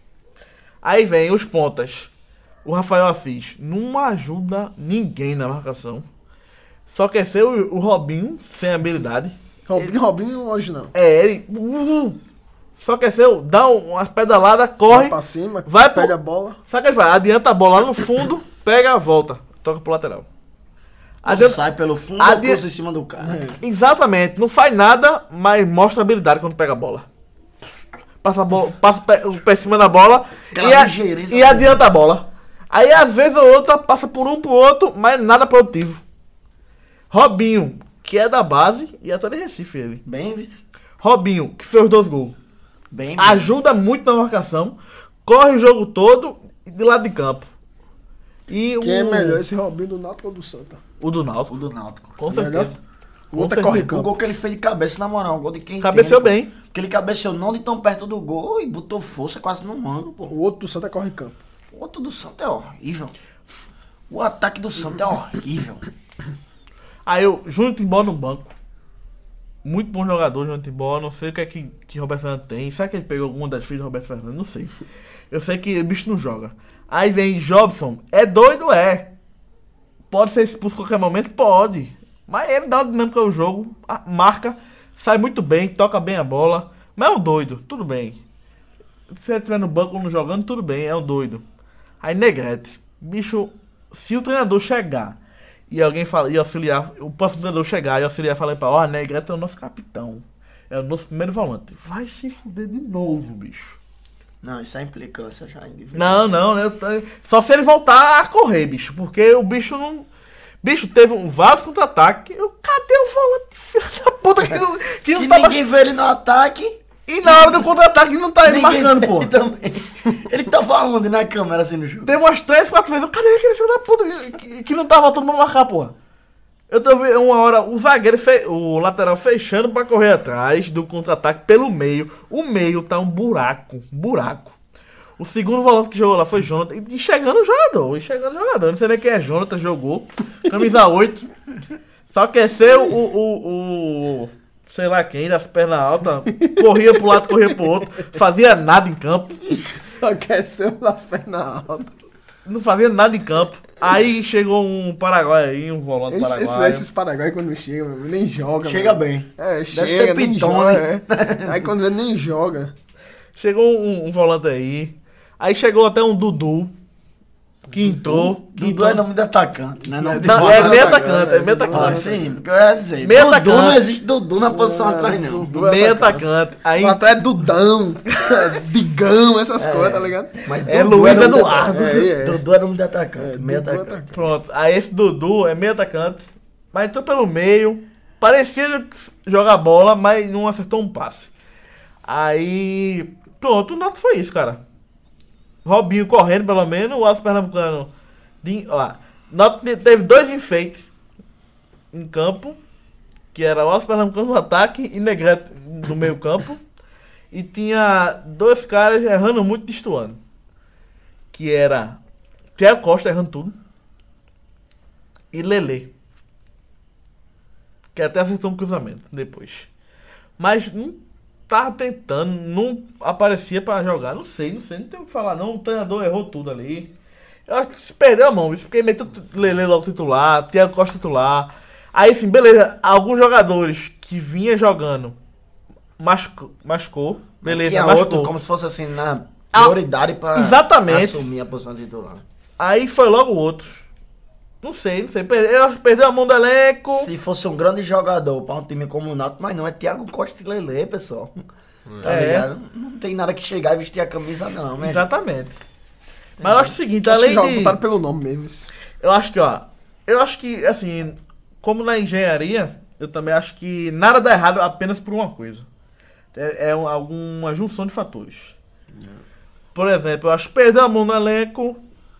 Aí vem os pontas. O Rafael Assis não ajuda ninguém na marcação. Só quer ser o, o Robinho sem habilidade. Robinho, Robinho hoje não. É, ele uh, só quer ser, o- dá um- umas pedaladas, corre. Vai pra cima, vai pro- pega a bola. Sabe o que ele faz? Adianta a bola lá no fundo, pega a volta, toca pro lateral. Adianta- Sai pelo fundo Adi- ou cruza em cima do cara. Exatamente, não faz nada, mas mostra habilidade quando pega a bola. Passa, a bola, passa o pé- o pé em cima da bola Aquela e, a- ligeireza, e né? adianta a bola. Aí às vezes a outra passa por um pro outro, mas nada produtivo. Robinho, que é da base e até de Recife ele. Bem, vice. Robinho, que fez os dois gols. Bem, Ajuda muito na marcação, corre o jogo todo de lado de campo. E Quem é o, melhor, esse Robinho do Náutico ou do Santa? o do Náutico, o do Náutico. com Melhor? certeza. O outro é Com corre certeza. O campo. gol que ele fez de cabeça, na moral, um gol de quem Cabeceou entende, bem. pô. Porque ele cabeceou não de tão perto do gol e botou força quase no mango, pô. O outro do Santa é corre campo. O outro do Santos é horrível. O ataque do Santos é horrível. Aí eu, Júnior Timbó no banco. Muito bom jogador, Júnior Timbó. Não sei o que é que, que Roberto Fernandes tem. Será que ele pegou alguma das filhas do Roberto Fernandes? Não sei. Eu sei que o bicho não joga. Aí vem Jobson. É doido, é. Pode ser expulso a qualquer momento? Pode. Mas ele dá uma dinâmica ao jogo. a- Marca. Sai muito bem. Toca bem a bola. Mas é um doido. Tudo bem. Se ele estiver no banco ou não jogando, tudo bem. É um doido. Aí Negrete. Bicho, se o treinador chegar e alguém fala, e auxiliar, o próximo treinador chegar e auxiliar falar pra ó, Negrete é o nosso capitão. É o nosso primeiro volante. Vai se fuder de novo, bicho. Não, isso é implicância já individual. Não, não, né? eu tô- Só se ele voltar a correr, bicho. Porque o bicho não. Bicho, teve um vários contra-ataque. Eu, cadê o volante, filho da puta, que não, que não Que tava... ninguém vê ele no ataque. E na hora do contra-ataque não tá ele Ninguém marcando, vê pô. ele também. Ele tava onde na câmera assim no jogo? Teve umas três, quatro vezes. Eu, cadê aquele filho da puta que, que, que não tava todo mundo marcar, porra? Eu tô vendo uma hora o zagueiro, fe... o lateral fechando pra correr atrás do contra-ataque pelo meio. O meio tá um buraco, um buraco. O segundo volante que jogou lá foi Jonathan. E chegando o jogador, e chegando o jogador. Não sei nem quem é Jonathan, jogou. Camisa oito. Só aqueceu o, o, o... sei lá quem, das pernas altas. Corria pro lado, corria pro outro. Fazia nada em campo. Só quer ser das pernas altas. Não fazia nada em campo. Aí chegou um Paraguai aí, um volante Esse, paraguaio. esses, esses Paraguai quando chega, meu, nem joga. Chega meu. bem. É, Deve chega, ser nem pitão, joga. né? É. Aí quando ele nem joga. Chegou um, um volante aí. Aí chegou até um Dudu. Que entrou. Que Dudu entrou. é nome de atacante, né? Nome de Não, volante. é meio atacante, é meio Ah, atacante. sim, porque eu ia dizer. Meio Dudu atacante. não existe Dudu na posição atrás, não. Dudu é Meio atacante. atacante. Aí Ou até Dudão, Digão, essas coisas, tá ligado? Mas É Dudu Luiz nome de Eduardo. atacante. É, é. Dudu é nome de atacante, É, meio Dudu é atacante. atacante. pronto. Aí esse Dudu é meio atacante. Mas entrou pelo meio. Parecia jogar bola, mas não acertou um passe. Aí. Pronto, o Náutico foi isso, cara. Robinho correndo, pelo menos. O Aço Pernambucano. De, ó, Náutico teve dois enfeites em campo. Que era o Aço Pernambucano no ataque e Negrete no meio campo. E tinha dois caras errando muito, destoando. Que era Thiago Costa errando tudo. E Lelê. Que até acertou um cruzamento depois. Mas não tava tentando, não aparecia pra jogar. Não sei, não sei, não tem o que falar não. O treinador errou tudo ali. Eu acho que se perdeu a mão, isso porque meteu o Lelê logo titular, Thiago Costa titular. Aí sim, beleza, alguns jogadores que vinha jogando machucou, machucou beleza, Tinha machucou. outro como se fosse assim, na Ah, prioridade pra exatamente. assumir a posição titular. Aí foi logo o outro. Não sei, não sei. Perdeu, eu acho que perdeu a mão do elenco. Se fosse um grande jogador pra um time como o Náutico, mas não, é Thiago Costa e Lelê, pessoal. Tá É. ligado? Não tem nada que chegar e vestir a camisa, não, né? Exatamente. Mas eu acho o seguinte, Acho que além joga, de... botaram pelo nome mesmo. Isso. Eu acho que, ó... Eu acho que, assim... Como na engenharia, eu também acho que nada dá errado apenas por uma coisa. É, é um- alguma junção de fatores. Por exemplo, eu acho que perdeu a mão no elenco...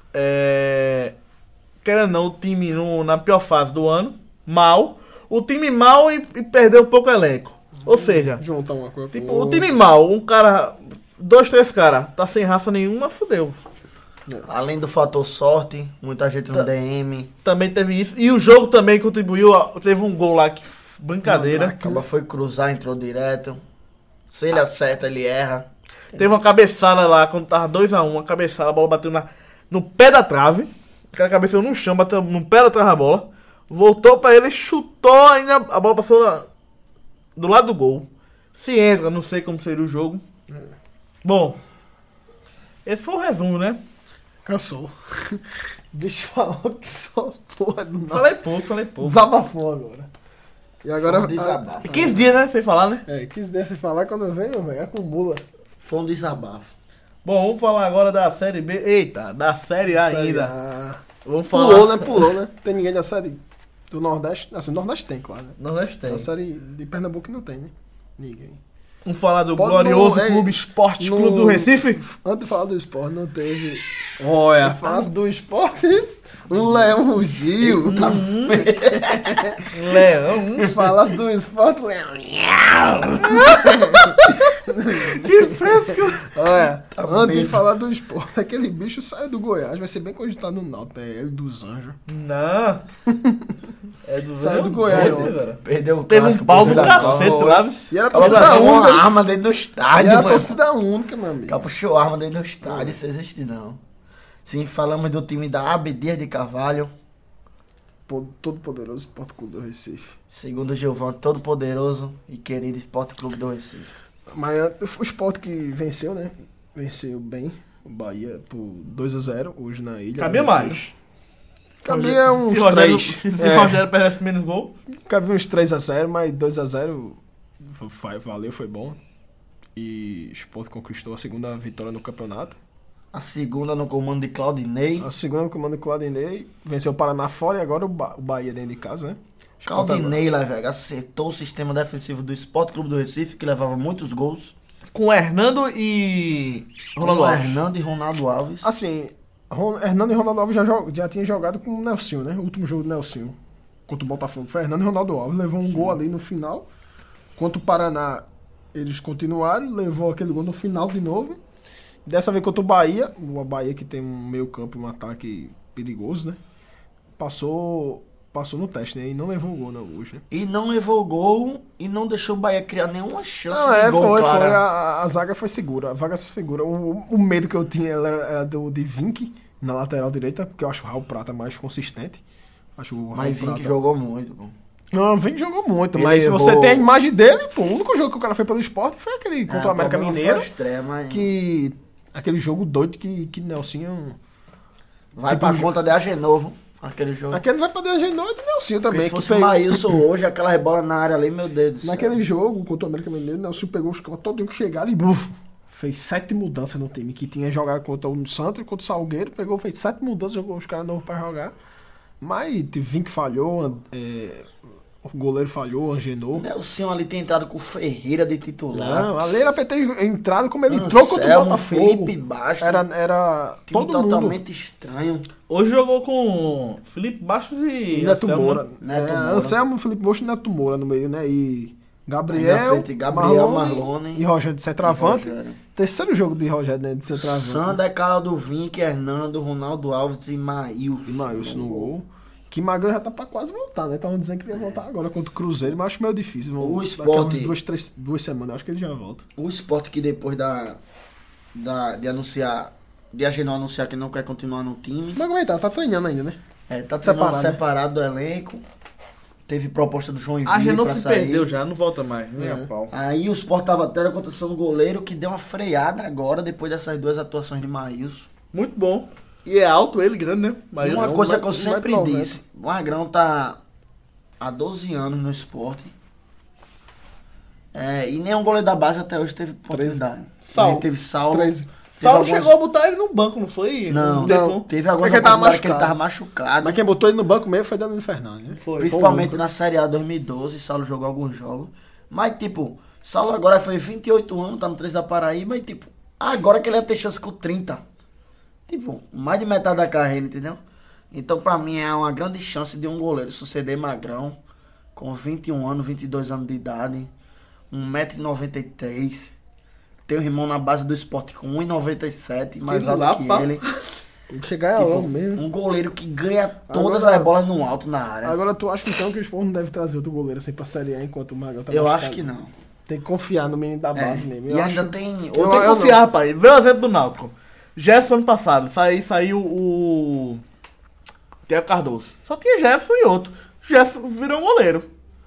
É... Querendo ou não, o time no, na pior fase do ano. Mal. O time mal e, e perdeu um pouco o elenco. Ou seja... Juntar uma coisa Tipo, com o outra. time mal, um cara, dois, três caras, tá sem raça nenhuma, fudeu. Além do fator sorte, muita gente no Tá. D M. Também teve isso. E o jogo também contribuiu, ó, teve um gol lá que, brincadeira. Acaba foi cruzar, entrou direto. Se ele acerta, ele erra. Teve uma cabeçada lá, quando tava dois a um, uma cabeçada, a bola bateu na, no pé da trave. O cara cabeceou no chão, bateu no pé da trave a bola. Voltou pra ele, chutou, ainda a bola passou na- do lado do gol. Se entra, não sei como seria o jogo. Bom, esse foi o resumo, né? Cansou. O bicho falou que só porra do nada. Falei pouco, falei pouco. Desabafou agora. E agora. Foi um desabafo. quinze dias, né? Sem falar, né? É, quis deixar falar quando eu venho, velho. Acumula. Foi um desabafo. Bom, vamos falar agora da Série B. Eita, da Série A Série ainda. A. Vamos falar. Pulou, né? Pulou, né? Tem ninguém da série do Nordeste. Assim, Nordeste tem, claro. Né? Nordeste tem. Da série de Pernambuco não tem, né? Ninguém. Vamos falar do Pode glorioso no- é, Clube Esporte no- Clube do Recife. Antes de falar do esporte, não teve. Olha. Faz do esportes, um leão rugiu. Leão. Falas do esporte, leão. Que fresco. Olha, antes de mesmo. falar do esporte, aquele bicho saiu do Goiás, vai ser bem cogitado no Náutico, é ele dos anjos. Não. É do Saiu do Goiás Doido, ontem. cara. Perdeu o Teve um clássico pau pro do Vila cacete Nova. lá. E era a Ela torcida puxou uma única. arma dentro do E estádio, era a mano. torcida única, meu amigo. Ela puxou arma dentro do estádio, isso existe não. Sim, falamos do time da Abdias de Carvalho. Pô, todo poderoso Esporte Clube do Recife. Segundo o Gilvão, todo poderoso e querido Esporte Clube do Recife. Mas é, o esporte que venceu, né? Venceu bem o Bahia por dois a zero hoje na ilha. Cabia mais. Cabia uns Se Rogério, três. se É. Rogério perdesse menos gol. Cabia uns três a zero, mas dois a zero foi, valeu, foi bom. E o esporte conquistou a segunda vitória no campeonato. A segunda no comando de Claudinei. A segunda no comando de Claudinei. Venceu o Paraná fora e agora o, ba- o Bahia dentro de casa, né? Claudinei, lá, velho, acertou o sistema defensivo do Sport Clube do Recife, que levava muitos gols. Com Hernando e Ronaldo Com Alves. Hernando e Ronaldo Alves. Assim, Ron- Hernando e Ronaldo Alves já, jo- já tinham jogado com o Nelsinho, né? O último jogo do Nelsinho contra o Botafogo. Foi Hernando e Ronaldo Alves. Levou um gol ali no final. Contra o Paraná, eles continuaram. Levou aquele gol no final de novo. Dessa vez contra o Bahia. O Bahia que tem um meio campo e um ataque perigoso, né? Passou, passou no teste, né? E não levou o gol não, hoje, né? E não levou gol e não deixou o Bahia criar nenhuma chance Não, de é, gol, foi, clara. foi. A, a zaga foi segura. A vaga se segura. O, o medo que eu tinha era, era do de Vink na lateral direita, porque eu acho o Raul Prata mais consistente. Acho o Raul Mas Vink Prata... jogou muito, pô. Não, o Vink jogou muito, Ele mas errou. você tem a imagem dele, pô. O único jogo que o cara fez pelo esporte foi aquele contra É, o América problema Mineiro. foi a estreia, mas Que. Aquele jogo doido que, que Nelsinho. vai tipo, pra jo- conta de Agenovo, aquele jogo. Aquele vai pra D G noite e Nelsinho Porque também. se Que fosse fez... o Maílson hoje, aquela bola na área ali, meu Deus do céu. Naquele jogo contra o América Mineiro, Nelsinho pegou os caras todinho que chegaram e buf, fez sete mudanças no time. Que tinha jogado contra o Santos, contra o Salgueiro, pegou, fez sete mudanças, jogou os caras novos pra jogar. Mas Vink falhou, é, o goleiro falhou, Angenor. Nelson ali tem entrado com o Ferreira de titular. Não, ali era pra ter entrado como ele Anselmo, entrou contra o Botafogo. Felipe Bastos. Era, era Time todo mundo. totalmente estranho. Hoje jogou com Felipe Bastos e, E Neto Anselmo, Moura. né? Neto É, Moura. Anselmo, Felipe Bosch e Neto Moura no meio, né? E Aí Gabriel, na frente, Gabriel, Marlone, Marlone e Rogério de centroavante. e Rogério. Terceiro jogo de Rogério, né? De centroavante. Sander, Carlos do Vink, Hernando, Ronaldo Alves e Maílson. E Maílson no gol. Que Magrão já tá pra quase voltar, né? Estavam dizendo que ia voltar agora contra o Cruzeiro, mas acho meio difícil. Vão, O daqui a Sport- umas duas, três, duas semanas, eu acho que ele já volta. O Sport que depois da, da, de anunciar, de Agenor anunciar que não quer continuar no time, Mas como é que tá? Tá treinando ainda, né? é, tá treinando Separado, né? separado do elenco. Teve proposta do João A Henrique Genô pra se sair. perdeu já, não volta mais. Nem É. a pau. Aí o Sport tava tendo a contratação do goleiro que deu uma freada agora, depois dessas duas atuações de Maílson. Muito bom. E é alto ele, grande, né? Mas E uma um coisa metro- que eu um sempre metro e noventa. disse, o Magrão tá há doze anos no esporte. É, e nenhum goleiro da base até hoje teve oportunidade. Saulo. Ele teve Saulo. treze. teve Saulo algumas- chegou a botar ele no banco, não foi? Não, teve, não. teve algumas É que ele tava oportunidades que ele machucado. tava machucado. Mas quem botou ele no banco mesmo foi Danilo Fernandes, né? Foi. Principalmente na Série A dois mil e doze, Saulo jogou alguns jogos. Mas, tipo, Saulo agora foi vinte e oito anos, tá no três da Paraíba. E, tipo, agora que ele ia ter chance com trinta. Tipo, mais de metade da carreira, entendeu? Então, pra mim, é uma grande chance de um goleiro suceder Magrão, com vinte e um anos, vinte e dois anos de idade, um metro e noventa e três. Tem o irmão na base do esporte com um metro e noventa e sete, mais Que alto lá, que pá. ele. Tem que chegar Tipo, logo mesmo. um goleiro que ganha todas Agora- as bolas no alto na área. Agora tu acha então que o Sport não deve trazer outro goleiro assim pra Série A enquanto o Magrão tá Eu machucado? acho que não. Tem que confiar no menino da É, base mesmo. Eu e acho- ainda tem Eu- outro. Tem que eu confiar, rapaz. Vê o exemplo do Náutico. Jefferson ano passado, saiu, saiu o Thiago Cardoso. Só tinha Jefferson e outro. Jefferson virou um goleiro.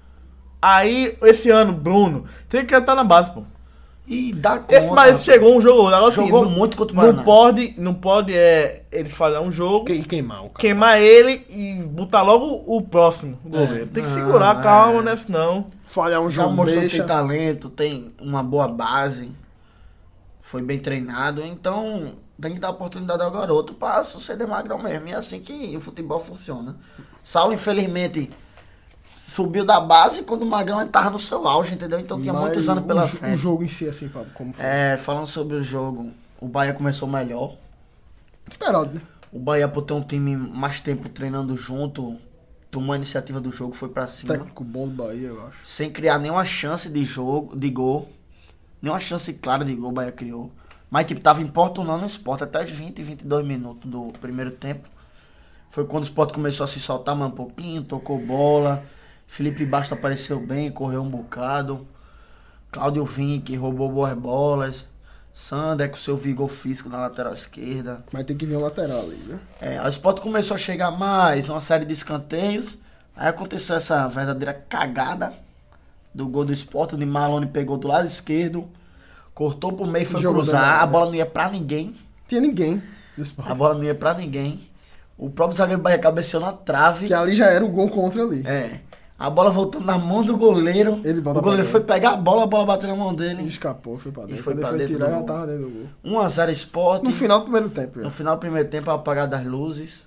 Aí, esse ano, Bruno, tem que estar na base, pô. E dá conta. Esse mais chegou um jogo. Agora, assim, Jogou não- muito contra o Não Paraná. pode, não pode é, ele falhar um jogo, Quem queimar o cara. queimar ele e botar logo o próximo goleiro. Tem que Não, segurar, é. calma, né? Senão. Falhar um Já jogo mostrou que deixa. tem talento, tem uma boa base. Foi bem treinado. Então, tem que dar oportunidade ao garoto pra suceder Magrão mesmo. E é assim que o futebol funciona. Saulo, infelizmente, subiu da base quando o Magrão estava no seu auge, entendeu? Então tinha Mas muitos anos o pela jo- frente. O jogo em si, assim, Fábio, como foi? É, falando sobre o jogo, o Bahia começou melhor. Esperado, né? O Bahia, por ter um time mais tempo treinando junto, tomou a iniciativa do jogo, foi pra cima. Técnico bom do Bahia, eu acho. Sem criar nenhuma chance de jogo, de gol. Nenhuma chance clara de gol o Bahia criou. Mas, tipo, tava importunando o Sport até os vinte, vinte e dois minutos do primeiro tempo. Foi quando o Sport começou a se soltar mais um pouquinho, tocou bola. Felipe Bastos apareceu bem, correu um bocado. Cláudio Vink roubou boas bolas. Sander com seu vigor físico na lateral esquerda. Mas tem que vir o lateral ali, né? É, o Sport começou a chegar mais, uma série de escanteios. Aí aconteceu essa verdadeira cagada do gol do Sport, onde Marlone pegou do lado esquerdo, cortou pro meio e foi Jogou cruzar. danado, A né? bola não ia pra ninguém. Tinha ninguém no Sport. A bola não ia pra ninguém. O próprio zagueiro Bahia cabeceou na trave. Que ali já era o gol contra ali. É. A bola voltou na mão do goleiro. Ele bota o goleiro pra foi pegar a bola, a bola bateu na mão Ele dele. escapou, foi pra dentro. E foi Quando pra ele foi dentro tirar, do já gol. tava dentro do gol. um a zero Sport. No final do primeiro tempo, No já. final do primeiro tempo, apagar das luzes.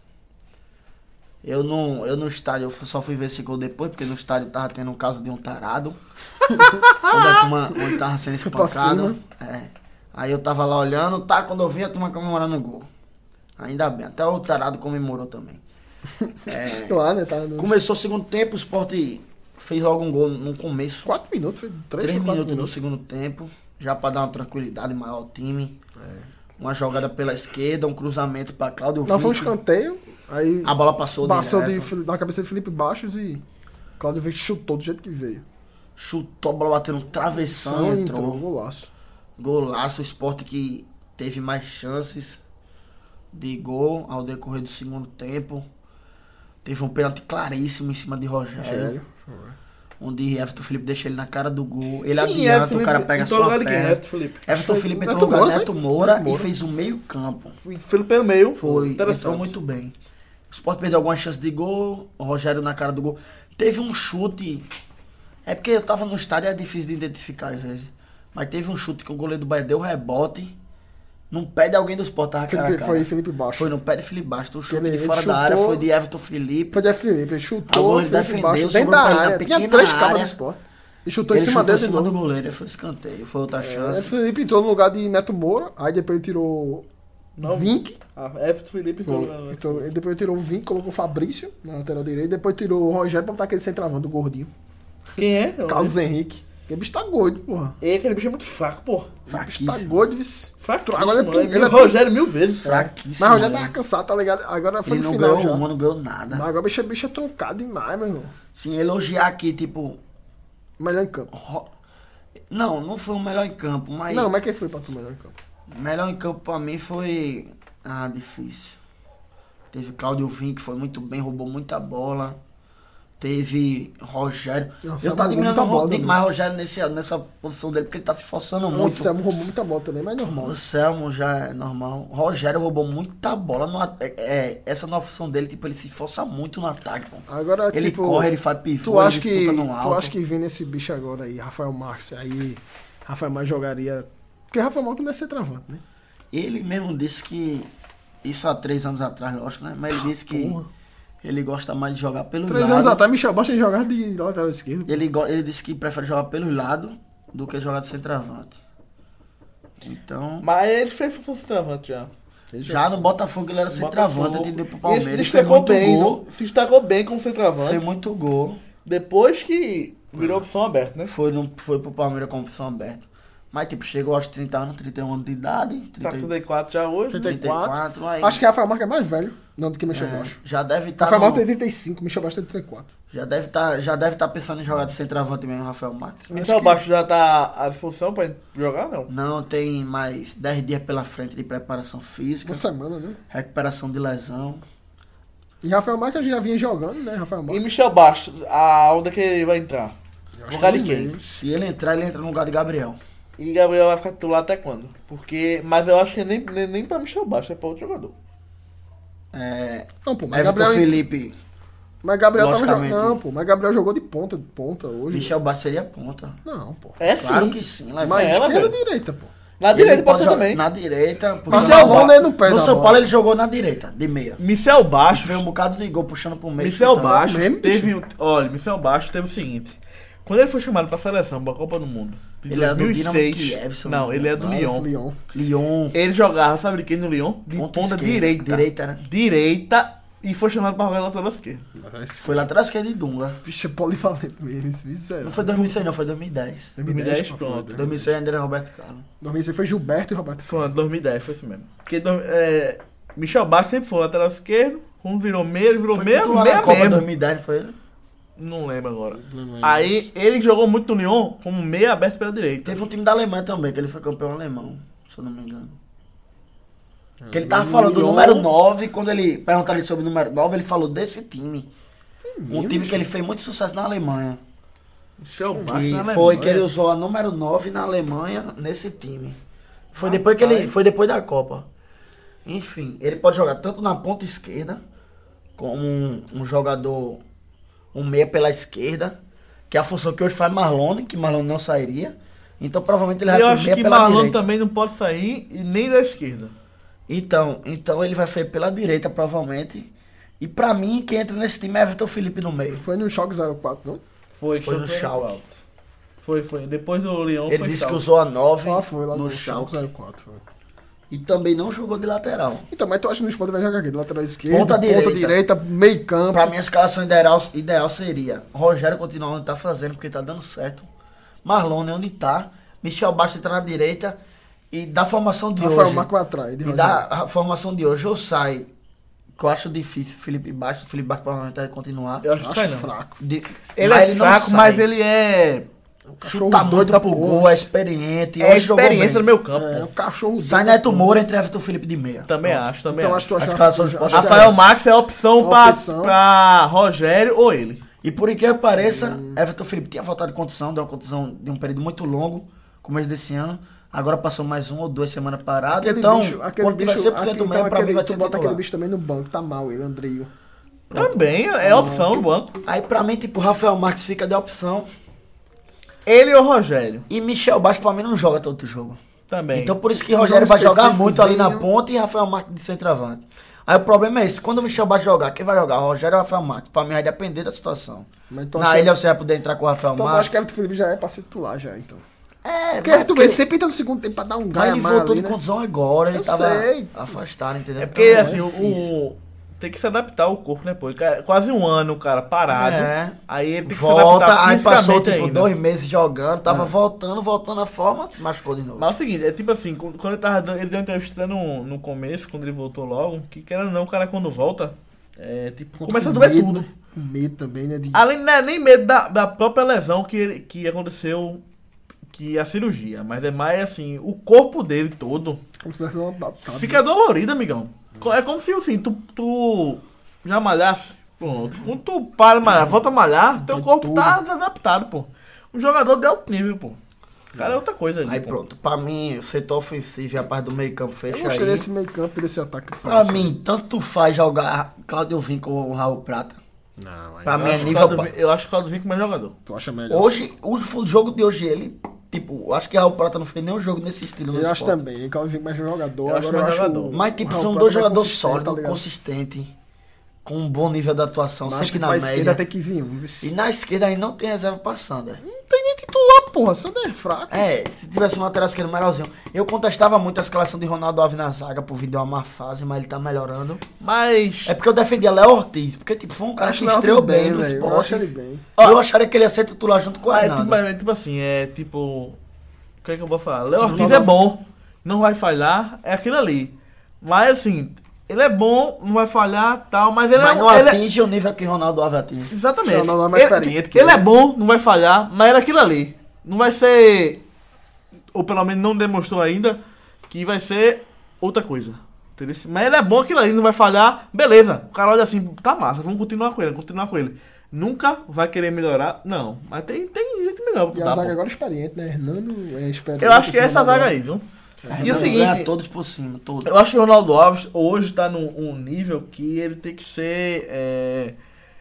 Eu, não, eu no estádio, eu só fui ver esse gol depois, porque no estádio tava tendo um caso de um tarado. Onde a turma onde tava sendo Foi pra espancado. cima. É. Aí eu tava lá olhando, tá? Quando eu vi a turma comemorando o gol. Ainda bem, até o tarado comemorou também. É, Lá, né? Tava no... começou o segundo tempo, o Sport fez logo um gol no começo. Quatro minutos, foi três, Três ou quatro minutos no minutos. segundo tempo, já para dar uma tranquilidade maior ao time. É. Uma jogada pela esquerda, um cruzamento para Cláudio Não, foi um Vinck. escanteio, aí A bola passou, passou de, direto, Fili- na cabeça de Felipe Baixos e Cláudio Vinck chutou do jeito que veio. chutou, a bola bateu no travessão São e entrou, entrou. golaço. Golaço, o Sport que teve mais chances de gol ao decorrer do segundo tempo. Teve um pênalti claríssimo em cima de Rogério. Sério. Onde Everton Felipe deixa ele na cara do gol. Ele Sim, adianta, Everton o cara Felipe- pega a então sua lugar de quem? perna. Everton Felipe. Everton Foi Felipe Neto entrou no lugar Moura, de Neto foi? Moura Neto Moura. e fez o meio campo. Foi pelo meio. Foi, Interessante. entrou muito bem. O Sport perdeu algumas chances de gol, o Rogério na cara do gol. Teve um chute, é porque eu tava no estádio, é difícil de identificar às vezes. Mas teve um chute que o goleiro do Bahia deu rebote, num pé de alguém do Sport, tava cara a Felipe, cara. foi Felipe Baixos. Foi no pé de Felipe Bastos. O chute Ele- de ele fora da área chutou- foi de Everton Felipe. Foi de Felipe, ele A chutou, bola Felipe defendeu, Baixos, dentro sobrou da pra ele na área. Tinha pequena três cabas área. no Sport. E chutou Ele em cima chutou em dele de cima do novo. goleiro, foi escanteio, foi outra É, chance. Felipe entrou no lugar de Neto Moura, aí depois ele tirou Não. Vink. Ah, Everton Felipe. Foi. Foi. Então, ele depois tirou o Vink, colocou o Fabrício na lateral direita, depois tirou o Rogério pra botar aquele centroavante, o gordinho. Quem é? Carlos Henrique. Aquele bicho tá gordo, porra. E aquele bicho é muito fraco, pô. O bicho tá Fraquíssimo. gordo, vice. Fraco. Agora ele é tu- ele é tu- Rogério mil vezes. Fraquíssimo. Mas o Rogério né? tava cansado, tá ligado? Agora foi Ele no não final ganhou já. uma, não ganhou nada. Mas agora o bicho, é- bicho é troncado demais, meu irmão. Sim, elogiar aqui, tipo... Melhor em campo. ro- Não, não foi o melhor em campo, mas... Não, mas quem foi pra tu melhor em campo? Melhor em campo pra mim foi... Ah, difícil. Teve Cláudio Vinck, que foi muito bem, roubou muita bola. Teve Rogério. Nossa, eu tô roubou admirando muita bola demais também. Rogério nesse, nessa posição dele, porque ele tá se esforçando O muito. Selmo roubou muita bola também, mas normal. O Selmo já é normal. Rogério roubou muita bola. No, at- é, é, essa nova função dele, tipo, ele se esforça muito no ataque, pô. Agora, Ele tipo, corre, ele faz pivô, Tu acha ele que, disputa no tu alto. acha que vem nesse bicho agora aí, Rafael Marques, aí Rafael Marques jogaria... Porque Rafael Marques não é centroavante, né? Ele mesmo disse que... Isso há três anos atrás, lógico, né? Mas ele disse que Porra. ele gosta mais de jogar pelo Três lado. anos atrás, Michel Bastos jogava de lateral esquerdo. Ele, go- ele disse que prefere jogar pelo lado do que jogar de centroavante. Então, Mas ele fez função centroavante já. já no Botafogo ele era centroavante, Botafogo. ele deu pro Ele Palmeiras, se fez destacou muito bem, gol. não- se destacou bem como centroavante. Fez muito gol. Depois que virou opção aberta, né? Foi, no, foi pro Palmeiras com opção aberta. Mas tipo, chegou aos trinta anos, trinta e um anos de idade. Tá trinta, trinta e quatro já hoje. né? trinta e quatro. trinta e quatro, aí, Acho que Rafael Marques é mais velho, não do que Michel é, Bastos. já deve estar Rafael Marques tem trinta e cinco, Michel Bastos tem trinta e quatro. já deve estar já deve tá pensando em jogar de centroavante mesmo, Rafael Marques. Então o Baixo já tá à disposição pra jogar, não? Não tem mais dez dias pela frente de preparação física, Uma semana, né? recuperação de lesão. E Rafael Marques já vinha jogando, né? Rafael E Marques. Michel Baixo, aonde é que ele vai entrar? No lugar de que quem? sim. Se ele entrar, ele entra no lugar de Gabriel. E Gabriel vai ficar titular até quando? Porque, mas eu acho que nem, nem, nem pra Michel Baixo, é pra outro jogador. É, Não, pô, mas Everton Gabriel... Felipe, Mas Gabriel tava logicamente. jogando. Não, pô, mas Gabriel jogou de ponta, de ponta hoje. Michel Bastos seria ponta. Não, pô. É Claro sim. que sim, lá Mas é, ela, esquerda velho. ou direita, pô. Na Ele direita pode ser jogar também. Na direita, puxando Mas a é bola. bom, né, no pé No da São bola. Paulo ele jogou na direita, de meia. Michel Baixo. Fez um bocado de gol puxando pro meio. Michel chutando. Baixo mesmo, teve. um- Olha, Michel Baixo teve o seguinte. Quando ele foi chamado pra seleção, pra Copa do Mundo, em Ele era do dois mil e seis, Dinamo Kiev, se eu não, não me ele é engano. do Lyon. Lyon. Lyon. Ele jogava, sabe de quem no Lyon? De Ponta ponta, esquerda. direita. Direita, né? Direita. E foi chamado pra jogar lateral esquerda. Foi lá atrás que é de Dunga. Bicho é polivalente mesmo, esse bicho é. Não foi dois mil e seis não, foi dois mil e dez. dois mil e dez, pô, pronto. foi. dois mil e seis ainda era Roberto Carlos. dois mil e seis foi Gilberto e Roberto. Foi dois mil e dez, foi isso mesmo. Porque do- é, Michel Baixo sempre foi lateral esquerdo. Quando virou meia, ele virou Foi meia, titular meia na Copa mesmo. dois mil e dez, não foi ele? Não lembro agora. Não lembro. Aí ele jogou muito no Lyon como meia aberto pela direita. Teve um time da Alemanha também, que ele foi campeão alemão, se eu não me engano. Que ele tava no falando do Lyon- número nove, quando ele perguntaram sobre o número nove, ele falou desse time. Um time que ele fez muito sucesso na Alemanha. Michel Baixo Que na foi Alemanha. que ele usou a número nove na Alemanha nesse time. Foi depois que ele foi depois da Copa. Enfim, ele pode jogar tanto na ponta esquerda como um, um jogador um meia pela esquerda, que é a função que hoje faz Marlon, que Marlon não sairia. Então provavelmente ele vai Eu pro acho meia que pela Marlon direita. também não pode sair e nem da esquerda. Então, então ele vai fazer pela direita, provavelmente. E pra mim, quem entra nesse time é Everton Felipe no meio. Foi no Schalke zero quatro, não? Foi, Foi no Schalke. Foi, foi. Depois do Lyon Ele foi disse que Schalke. usou a nove Ah, foi lá no no Schalke. Schalke zero quatro. Foi. E também não jogou de lateral. Então, mas tu acha que no Sport vai jogar aqui? Do lateral esquerdo, Ponta ponta, direita. direita, meio campo. Pra mim, a escalação ideal, ideal seria Rogério continuar onde tá fazendo, porque tá dando certo. Marlon onde tá. Michel Bastos entrar na direita. E da formação de Rafael hoje. Marco atrás. de E Rogério. da formação de hoje, ou sai, que eu acho difícil, Felipe Bastos. Felipe Bastos provavelmente vai continuar. Eu acho que Acho sai não. fraco. De- Ele mas é não fraco, sai. mas ele é... Cachorro Chuta muito doido pro da gol, porra. é experiente. É hoje jogou experiência no bem. meu campo. É, pô. o cachorro Sai doido da Neto porra. Moura, entre Everton Felipe de meia. Também acho, também Então acho. acho que tu A acha escalação acho de que Sport acho Rafael que- Max é a opção Uma pra, opção. pra Rogério ou ele. E por incrível que pareça, Everton Felipe tinha faltado de contusão, deu uma contusão de um período muito longo, começo desse ano. Agora passou mais uma ou duas semanas parado. Aquele Então, bicho, aquele quando tiver bicho, cem por cento aquele, mesmo, então, pra mim aquele, vai tu ser bota aquele titular. bicho também no banco, tá mal ele, Andreio. Também é opção no banco. Aí pra mim, tipo, Rafael Marques fica de opção. Ele ou Rogério. E Michel Bastos pra mim não joga todo jogo. Também. Então por isso que Um Rogério jogo vai jogar muito ali na específicozinho. ponta e Rafael Marques de centroavante. Aí o problema é esse, quando o Michel Bastos jogar, quem vai jogar? Rogério ou Rafael Marques? Pra mim vai depender da situação. Mas então, Na acho- ilha você vai poder entrar com o Rafael então tu acha Marques. que Everton Felipe já é pra ser titular já, então. É, Porque mas tu vê, sempre entra no segundo tempo pra dar um mas ganho a ele mais voltou ali, de né? condição agora, ele Eu tava sei. afastado, entendeu? É porque, Então, assim, o, difícil. o- tem que se adaptar ao corpo, né, pô? É quase um ano o cara parado. É. Aí ele tem que se Volta, adaptar aí passou fisicamente tipo ainda. dois meses jogando, tava voltando, voltando a forma, se machucou de novo. Mas é o seguinte, é tipo assim, quando quando ele tava dando, ele deu uma entrevista no, no começo, quando ele voltou logo, que querendo ou não, o cara quando volta, é tipo, começa a Com doer medo, tudo. né? Com medo também, né? De... Além, não é nem medo da, da própria lesão que, ele- que aconteceu, que a cirurgia, mas é mais assim, o corpo dele todo Como se fosse adaptado. fica dolorido, amigão. É como se assim, tu, tu já malhasse, pronto. Quando tu para de malhar, volta a malhar, teu corpo tá adaptado, pô. Um jogador de alto nível, pô. O cara é outra coisa ali. Aí pô. pronto, pra mim, o setor ofensivo e a parte do meio campo Eu fecha gostei aí. desse meio campo e desse ataque. que Pra faz, mim, tanto faz jogar Claudio Vinco ou Raul Prata. Não, aí Pra Eu mim é acho, o nível... Claudio, Vin- eu acho que o Claudio Vinco é mais jogador. tu acha melhor. Hoje, o f- jogo de hoje, ele, tipo, eu acho que Raul Prata não fez nenhum jogo nesse estilo no Eu acho Sport. também, o Claudio Vinco mais jogador. Eu acho agora eu mais acho jogador. o- Mas, o tipo, Raul são Prata dois mais jogadores consistente, sólidos, tá ligado? consistentes, com um bom nível de atuação, Mas acho sempre que na pra esquerda média. tem que vir um. viu? E na esquerda aí não tem reserva passando. é. Não tem nem titular, porra. Sander é fraco. É, se tivesse um lateral esquerdo melhorzinho. Eu contestava muito a escalação de Ronaldo Alves na zaga por vir de uma má fase, mas ele tá melhorando. Mas. É porque eu defendia Léo Ortiz, porque tipo, foi um cara Acho que o Léo estreou Ortiz bem bem, no velho, eu esporte. acho ele bem. Eu acharia que ele ia ser titular junto com o Ah, é, Hernando. tipo, é tipo assim, é tipo. O que é que eu vou falar? Léo Ortiz é bom, não vai falhar, é aquilo ali. Mas assim, ele é bom, não vai falhar tal, mas ele Mas é não ele é- atinge o nível que Ronaldo Alves atinge. Exatamente. Ronaldo é mais ele, experiente que ele ele. é bom, não vai falhar, mas era aquilo ali. Não vai ser. Ou pelo menos não demonstrou ainda que vai ser outra coisa. Entendeu? Mas ele é bom aquilo ali, não vai falhar. Beleza. O cara olha assim, tá massa, vamos continuar com ele, continuar com ele. Nunca vai querer melhorar, não. Mas tem, tem jeito melhor. E a Dá, zaga pô. agora é experiente, né? Hernando é experiente. Eu acho que é em essa cima da zaga bola. aí, viu? E o Hernando seguinte, ganha todos por cima, todos. eu acho que o Ronaldo Alves hoje tá num um nível que ele tem que ser é,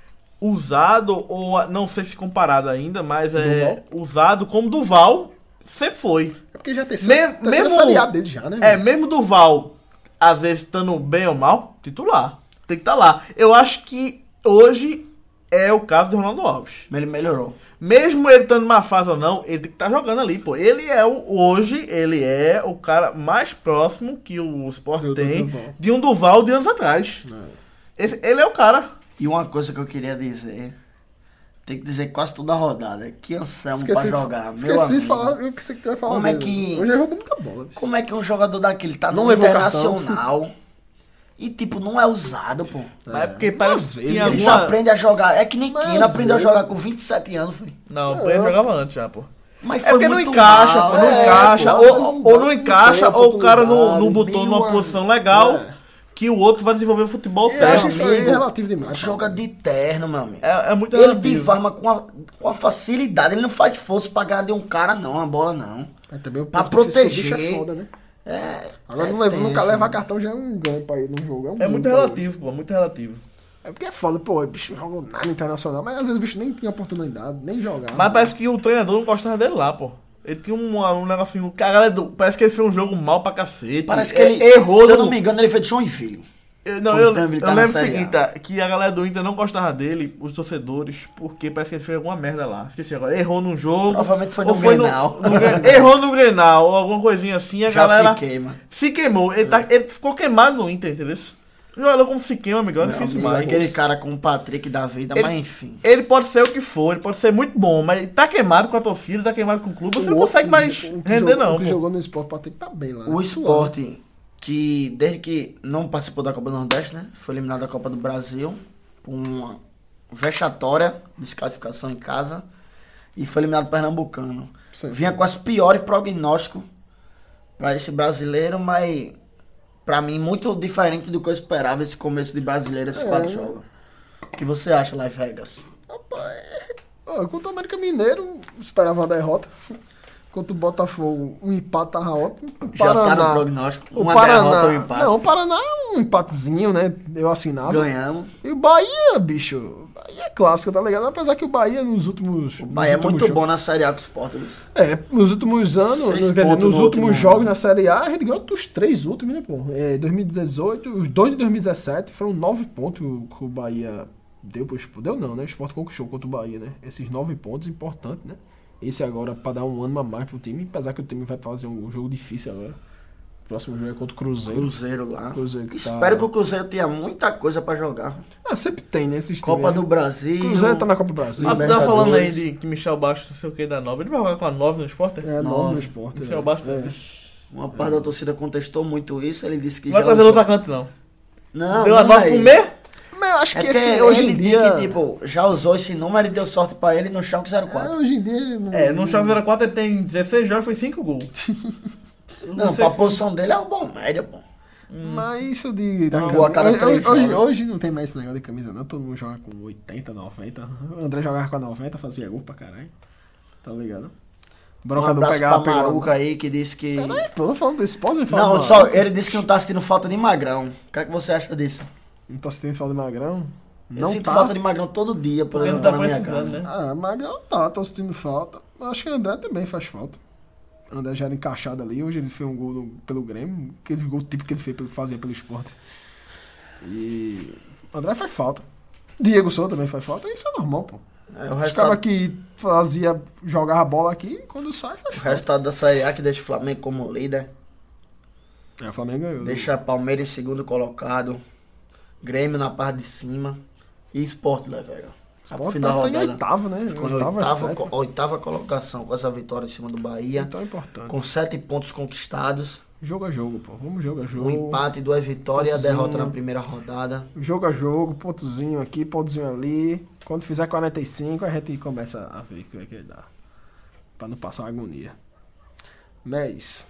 usado, ou não sei se comparado ainda, mas é usado como Duval sempre foi. É porque já tem terceira, Mesmo- terceira mesmo- Série A dele já, né? É, velho? mesmo Duval, às vezes estando bem ou mal, titular. Tem que estar lá. Eu acho que hoje é o caso do Ronaldo Alves. Ele melhorou. Mesmo ele estando numa fase ou não, ele tem que estar jogando ali, pô. Ele é o, hoje, ele é o cara mais próximo que o Sport Do- do tem Duval. de um Duval de anos atrás. Esse- ele é o cara. E uma coisa que eu queria dizer, tem que dizer quase toda a rodada, que Anselmo pra Esqueci, jogar, meu esqueci de amigo. falar, eu pensei que tu ia falar Como é dele. que- Hoje ele roubou muita bola. bicho. Como é que um jogador daquele tá Não no levou Internacional e tipo, não é usado, pô. Mas é porque parece Às que vezes tinha Ele alguma... só aprende a jogar, é que nem Mas Kina às aprendeu a vezes- jogar com vinte e sete anos, foi. Não, o Pedro jogava antes já, pô. Mas É porque não muito encaixa, mal, pô, não é, encaixa. pô, às vezes ou, não ou dá, não não encaixa, tem ou o cara não, não oportunidade, botou meu numa amigo. posição legal É. que o outro vai desenvolver o futebol Eu certo. acho isso aí amigo, relativo demais. Joga de terno, meu amigo. É, é muito Ele relativo. desarma com a, com a facilidade, ele não faz força pra ganhar de um cara, não, a bola não. Mas também o Pra ponto físico do proteger. bicho é foda, né? É. Agora é não leva, nunca tenso, levar né? cartão já é um ganho pra ele no jogo. É, um É ganho muito pra ele. relativo, pô, muito relativo. É porque é foda, pô, o bicho não jogou nada internacional, mas às vezes o bicho nem tinha oportunidade, nem jogava. Mas parece que o treinador não gostava dele lá, pô. Ele tinha um, um negocinho. Cara, parece que ele fez um jogo mal pra cacete. Parece que É, ele, errou. se eu no- não me engano, ele fez de Joinville. Eu, não, Os eu, prêmios eu tá na lembro o Série A. seguinte, tá, que a galera do Inter não gostava dele, os torcedores, porque parece que ele fez alguma merda lá. Esqueci agora. Errou num jogo. Provavelmente foi ou no Grenal. no Gre- errou no Grenal, ou alguma coisinha assim, a Já galera se queima. se queimou. Ele, tá, ele ficou queimado no Inter, entendeu? O jogador como se queima, amigão, é Meu difícil amigo, mais. aquele cara com o Patrick da vida, Ele- mas enfim. Ele pode ser o que for, ele pode ser muito bom, mas tá queimado com a torcida, tá queimado com o clube, você não consegue mais O que render, jogou- não, O que pô. jogou no Sport Patrick tá bem lá. O Sport, que desde que não participou da Copa do Nordeste, né? Foi eliminado da Copa do Brasil por uma vexatória desclassificação em casa e foi eliminado do Pernambucano. Sim. Vinha com as piores prognósticos para esse brasileiro, mas pra mim muito diferente do que eu esperava esse começo de brasileiro, esses É. quatro jogos. O que você acha, Live Vegas? Rapaz, ó, contra o América Mineiro, esperava uma derrota. Contra o Botafogo, um empate tava ótimo. O Já tá no Paraná, prognóstico. o Uma Paraná, derrota ou um empate. Não, o Paraná é um empatezinho, né? Eu assinava. Ganhamos. E o Bahia, bicho, o Bahia é clássico, tá ligado? Apesar que o Bahia nos últimos. O Bahia é nos últimos muito jogos- bom na Série A com os Sport. É, nos últimos anos, Seis quer dizer, pontos nos no últimos último jogos ano. na Série A, a gente ganhou dos três últimos, né, pô? É, dois mil e dezoito, os dois de dois mil e dezessete, foram nove pontos que o Bahia deu pro Sport. Deu não, né? O Sport conquistou contra o Bahia, né? Esses nove pontos, importante, né? Esse agora pra dar um ano a mais pro time, apesar que o time vai fazer um jogo difícil agora. O próximo jogo é contra o Cruzeiro. Cruzeiro lá. Cruzeiro que tá- Espero que o Cruzeiro tenha muita coisa pra jogar. Ah, sempre tem, né? Esses Copa times, do né? Brasil. Cruzeiro tá na Copa do Brasil. Ah, tu tá Libertadores. falando aí de que Michel Bastos, não sei o que, da nove. Ele vai jogar com a nove no Sport? É, nove no Sport. Michel é. Bastos. É. Uma parte da torcida contestou muito isso. Ele disse que Não vai já trazer usou- outro atacante, não. Não, Deu a não nove é pro isso. meio? Mas eu acho É que porque esse, hoje ele em disse dia... que, tipo, já usou esse número e deu sorte pra ele no Schalke zero é, quatro. hoje em dia... Não, É, no Chaves zero quatro ele tem dezesseis jogos, foi cinco gols. Eu Não, sei pra que- posição dele é um bom média, pô. Mas isso de... da Não, camisa- a cada hoje, três hoje, jogos. hoje não tem mais esse negócio de camisa, não. Todo mundo joga com oitenta, noventa. O André jogava com a noventa, fazia gol pra caralho. Tá ligado? O Um brocador abraço pegava... pra pegava- Maruca aí que disse que... Peraí, pô, eu tô falando desse pode falar Não, de só Magrão. ele disse que não tá sentindo falta de Magrão. O que é que você acha disso? Não tá sentindo falta de Magrão? Eu Não sinto tá. falta de Magrão todo dia, por Porque não exemplo, tá na minha precisando, casa. né? Ah, Magrão tá, tô sentindo falta. Acho que o André também faz falta. O André já era encaixado ali. Hoje ele fez um gol no- pelo Grêmio. Aquele gol típico que ele fez, pelo- fazia pelo Sport. E o André faz falta. Diego Souza também faz falta. Isso é normal, pô. É, o Os caras resultado, que fazia, jogava a bola aqui, quando sai, faz o falta. resultado da Série A que deixa o Flamengo como líder. É, o Flamengo ganhou. Deixa Palmeiras em segundo colocado. Grêmio na parte de cima. E Sport, né, velho? O Final tá em rodada. oitavo, né? Ficou em Oitavo é oitava, sétimo. co- oitava colocação com essa vitória em cima do Bahia. Então é importante. Com sete pontos conquistados. Jogo a jogo, pô. Vamos jogo a jogo. Um empate, duas vitórias e a Pontozinho. derrota na primeira rodada. Jogo a jogo, pontozinho aqui, pontozinho ali. Quando fizer quarenta e cinco, a gente começa a ver o que é que dá. Pra não passar uma agonia. Mas,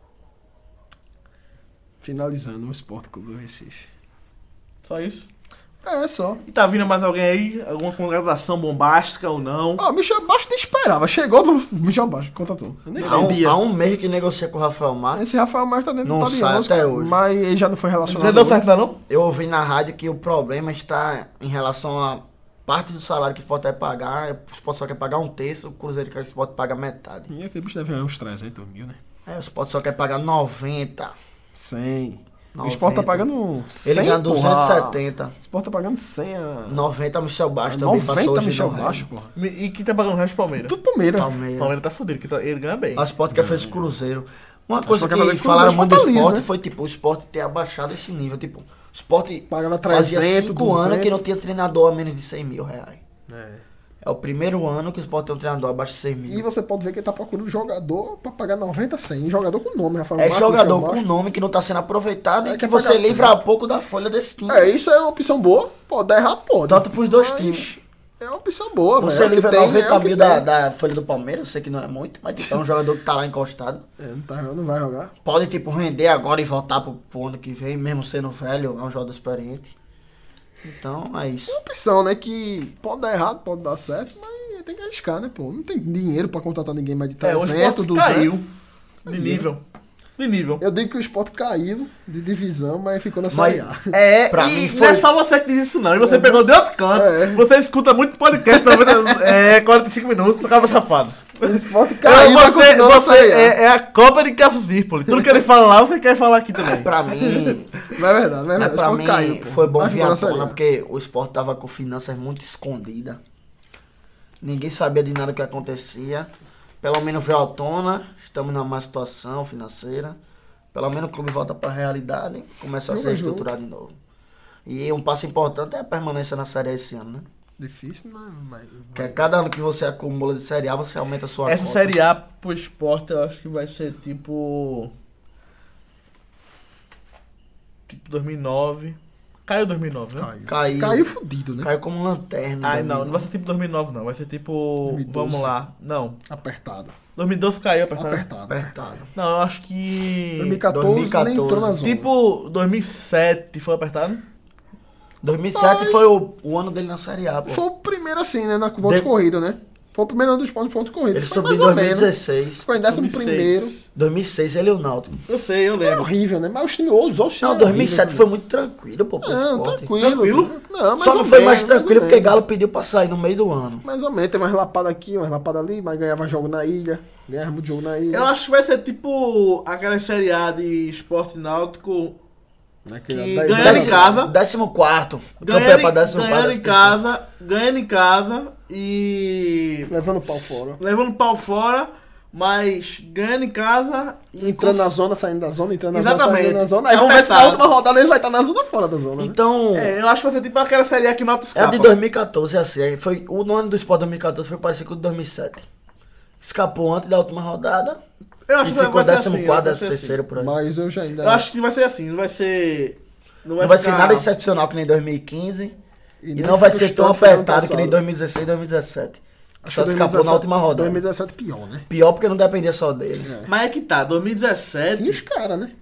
finalizando o Sport Clube do Recife. Só isso. É, só. E tá vindo mais alguém aí? Alguma contratação bombástica ou não? Ah, o Michel Baixo nem esperava. Chegou no Michel Baixo, contratou. Eu nem Há um, sabia. há um mês que negocia com o Rafael Marques. Esse Rafael Marques tá dentro Não do sai Talianos, até hoje. mas ele já não foi relacionado. Já deu hoje. certo ainda não? Eu ouvi na rádio que o problema está em relação a parte do salário que o Sport vai pagar. O Sport só quer pagar um terço, o Cruzeiro quer que o Sport paga metade. E aquele bicho deve ganhar uns trezentos mil, né? É, o Sport só quer pagar noventa. cem. O noventa. Sport tá pagando cem, Ele ganha duzentos e porra. setenta. O Sport tá pagando cem a... noventa Michel Baixo também passou noventa hoje Michel no Baixo, porra. E quem tá pagando o resto? Palmeiras. Tudo Palmeiras. O Palmeiras. Palmeiras tá fudido, que tá- ele ganha bem. O Sport quer fazer Cruzeiro. Uma coisa Sport quer fazer que Cruzeiro, falaram muito do Fortaleza, Sport né? foi tipo, o Sport ter abaixado esse nível. Tipo, o Sport Pagava fazia trezentos, cinco anos duzentos. que não tinha treinador a menos de cem mil reais. É. É o primeiro ano que o Sport tem um treinador abaixo de cem E mil. você pode ver que ele tá procurando jogador pra pagar noventa, cem. Jogador com nome, Rafael É Marques, jogador Michel com Baixo. nome que não tá sendo aproveitado É, e quer que você pagar livra cem. a pouco da folha desse time. É, isso é uma opção boa. Pode dar errado, pode. Tanto pros dois Mas times. É uma opção boa, velho. Você É o que livra tem, é noventa o que mil tem. da, da folha do Palmeiras, eu sei que não é muito, mas tipo, é um jogador que tá lá encostado. É, não, tá, não vai jogar. Pode, tipo, render agora e voltar pro, pro ano que vem, mesmo sendo velho, é um jogador experiente. Então, é isso. É uma opção, né? Que pode dar errado, pode dar certo, mas tem que arriscar, né, pô? Não tem dinheiro pra contratar ninguém mais de É, o trezentos, Sport duzentos. caiu de nível. de nível. Eu digo que o Sport caiu de divisão, mas ficou na Série A. É, Pra e mim não foi- é só você que diz isso não, e você pegou de outro canto, É. você escuta muito podcast, noventa, é, quarenta e cinco minutos, tu acaba safado. O Sport É, caiu, mas você continuou na você Série A. é, é a Copa de Cassius Zirpoli, tudo que ele fala lá, você quer falar aqui também. Pra mim, Não é verdade, não é mas verdade. O pra Sport mim caiu, pô. foi bom Mas vir ficou à na Série tona, A. porque o Sport tava com finanças muito escondidas. Ninguém sabia de nada que acontecia. Pelo menos veio à tona, estamos numa má situação financeira. Pelo menos o clube volta pra realidade, começa a Jogo se a jogo. estruturar de novo. E um passo importante é a permanência na Série A esse ano, né? Difícil, mas... mas- Porque cada ano que você acumula de Série A, você aumenta a sua Essa cota. Série A pro Sport eu acho que vai ser tipo... Tipo dois mil e nove. Caiu dois mil e nove, né? Caiu. Caiu. Caiu fudido, né? Caiu como lanterna. Ai, dois não, mil. não vai ser tipo dois mil e nove não, vai ser tipo... dois mil e doze. Vamos lá, não. Apertado. dois mil e doze caiu, apertado. Apertado. Apertado. Não, eu acho que... dois mil e catorze, dois mil e catorze. nem entrou na zona. Tipo dois mil e sete foi apertado? dois mil e sete foi o, o ano dele na Série A, pô. Foi o primeiro assim, né? Na ponto De- corrido, né? Foi o primeiro ano dos pontos ponto corrido. Ele Foi subiu em mais ou dois mil e menos. dezesseis. Ficou em décimo dois mil e seis. primeiro. dois mil e seis ele e o Náutico. Eu sei, eu É lembro. horrível, né? Mas os times, os outros Não, times dois mil e sete horríveis, foi muito tranquilo, pô, pro Não, Sport. tranquilo. Tranquilo? Não, mais Só ou não foi menos, mais mais tranquilo ou porque menos. Galo pediu pra sair no meio do ano. Mais ou menos, teve umas lapadas aqui, umas lapadas ali, mas ganhava jogo na ilha. Ganhava muito jogo na ilha. Eu acho que vai ser tipo aquela Série A de Esporte Náutico, Naquele que dez ganhando anos. em casa. Décimo quarto. ganhando, pra em- décimo quarto ganhando em da casa, ganhando em casa e Levando o pau fora. levando pau fora, mas ganhando em casa e Entrando cons- na zona, saindo da zona, entrando na Exatamente. zona, saindo na zona. Aí vamos ver se na Apertado. última rodada ele vai estar na zona ou fora da zona. né? Então, É, eu acho que vai ser tipo aquela Série A que nota é a escapa. de dois mil e catorze, é assim. aí Foi, o no ano do Sport dois mil e catorze foi parecido com o de dois mil e sete. Escapou antes da última rodada Eu acho e que vai- ficou vai ser décimo assim, quarto, vai décimo ser terceiro por aí. Mas eu já ainda. Eu acho que vai ser assim, não vai ser... Não vai ser ficar- nada excepcional que nem dois mil e quinze e, nem não vai ser tão frustrante que ano apertado que nem passado. dois mil e dezesseis e dois mil e dezessete. Acho Só que escapou na última rodada. dois mil e dezessete pior, né? Pior porque não dependia só dele. Mas é que tá, dois mil e dezessete... Tinha os caras, né?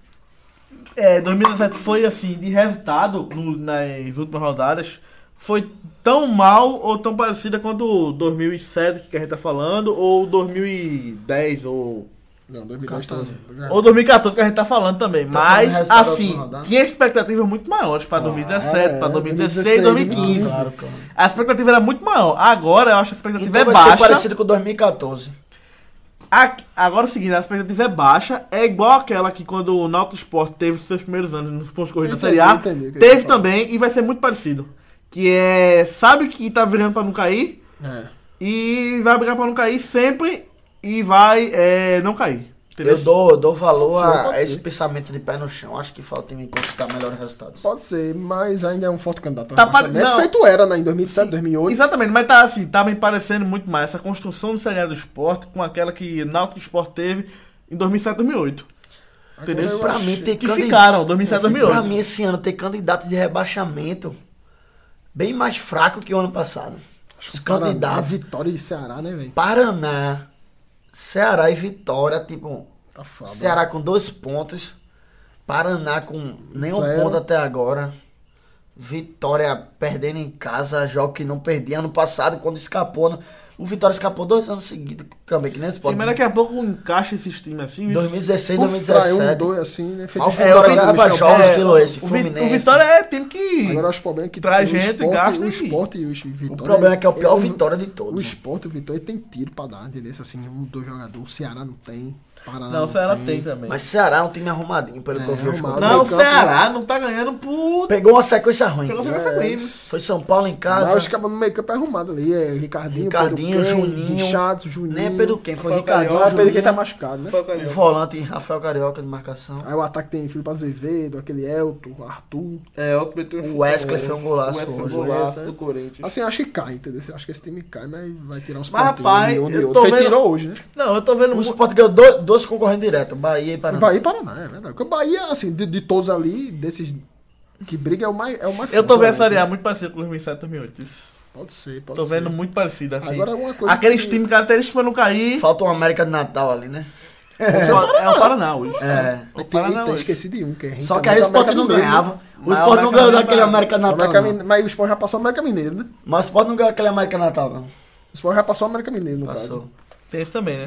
É, dois mil e dezessete foi assim, de resultado no- nas últimas rodadas, foi tão mal ou tão parecida quanto o dois mil e sete que a gente tá falando, ou dois mil e dez, ou, Não, dois mil e dez tá. já- ou dois mil e catorze que a gente tá falando também. falando Mas, resultado da assim, última rodada? tinha expectativas muito maiores para dois mil e dezessete, é, para dois mil e dezesseis, dois mil e quinze. Claro, claro. A expectativa era muito maior. Agora eu acho que a expectativa Então é vai ser baixa. parecido com dois mil e catorze. Aqui- agora é o seguinte, a expectativa é baixa, é igual aquela que quando o Náutico Sport teve os seus primeiros anos nos pontos corridos da Entendi, Série A, entendi o que teve você falou. também e vai ser muito parecido. Que é, sabe que tá virando pra não cair É. e vai brigar pra não cair sempre e vai é, não cair. Entendeu? Eu dou, dou valor Pode ser, a, pode a esse ser. pensamento de pé no chão. Acho que falta o time conquistar melhores resultados. Pode ser, mas ainda é um forte candidato. Tá Tá pare- não. Feito era, né? Em dois mil e sete, dois mil e oito. Exatamente, mas tá assim, tá me parecendo muito mais essa construção do Série A do Sport com aquela que Náutico Sport teve em dois mil e sete, dois mil e oito. Entendeu? eu Pra acho mim, tem que candid- ficaram, dois mil e sete, dois mil e oito. Pra mim, esse ano tem candidato de rebaixamento bem mais fraco que o ano passado. Os A candidatos. Vitória e Ceará, né, velho? Paraná, Ceará e Vitória, tipo, Tá foda. Ceará com dois pontos, Paraná com nenhum Zero. ponto até agora, Vitória perdendo em casa, jogo que não perdia ano passado, quando escapou, né? O Vitória escapou dois anos seguidos, também, que nem esse Sim, pode. mas daqui a pouco encaixa esses times assim. dois mil e dezesseis, Por dois mil e fraio, um, dezessete. dois, assim, né? Feito Mas o de Vitória Michel ganhava Paulo. jogos É, estilo esse, o, Vi- Fluminense. o Vitória é time que. Agora o problema é que Traz tipo, gente, o Sport, gasta o e- Sport e o Vitória. O problema é que é o pior ele- Vitória de todos. O né? Sport e o Vitória tem tiro pra dar, entendeu? Assim, um, dois jogadores. O Ceará não tem. Paraná Não, o Ceará tem também. Mas Ceará é um time arrumadinho, pelo que eu É, vi. os arrumado. contra- Não, o meio campo- Ceará não tá ganhando por. Pegou uma sequência ruim. Pegou sequência É, ruim. Foi São Paulo em Mas casa. os cabos no meio campo é arrumado ali. É Ricardinho, Ricardinho, Pedro Quem, Juninho. Richardson, Juninho. Nem é Pedro quem, foi Rafael Ricardinho. Agora o Pedro Quem Juninho, tá machucado, né? o volante Rafael Carioca de marcação. Aí o ataque tem Filipe Azevedo, aquele Elton, Arthur. É, o Petro- O Wesley foi um golaço O Wesley foi um hoje. golaço né? do Corinthians. Assim, acho que cai, entendeu? Acho que esse time cai, mas vai tirar uns Mas, pontinhos rapaz, de um e eu outro. tô Foi vendo- tirou hoje, né? Não, eu tô vendo O muito. Sport ganhou dois, dois concorrentes diretos, Bahia e Paraná. Bahia e Paraná, é verdade. Porque o Bahia, assim, de, de todos ali, desses que briga, é o mais, é o mais Eu tô forte, vendo a né? Série A muito parecida com dois mil e sete, dois mil e oito. Isso. Pode ser, pode Tô ser. vendo muito parecida assim. Agora, uma coisa Aqueles que- times característicos pra não cair. Falta um América de Natal ali, né? É, é o Paraná hoje. É. O Mas tem, Paraná tem, hoje. esqueci de um, que é Só que aí o Sport não ganhava. O Mas Sport o não América ganhou não daquele ganhava. América de O Natal. América não. Mine- Mas o Sport já passou o América Mineiro, né? Mas o Sport não ganhou aquele América de Natal, não. O Sport já passou o América Mineiro, no Passou. caso. Tem esse também, né?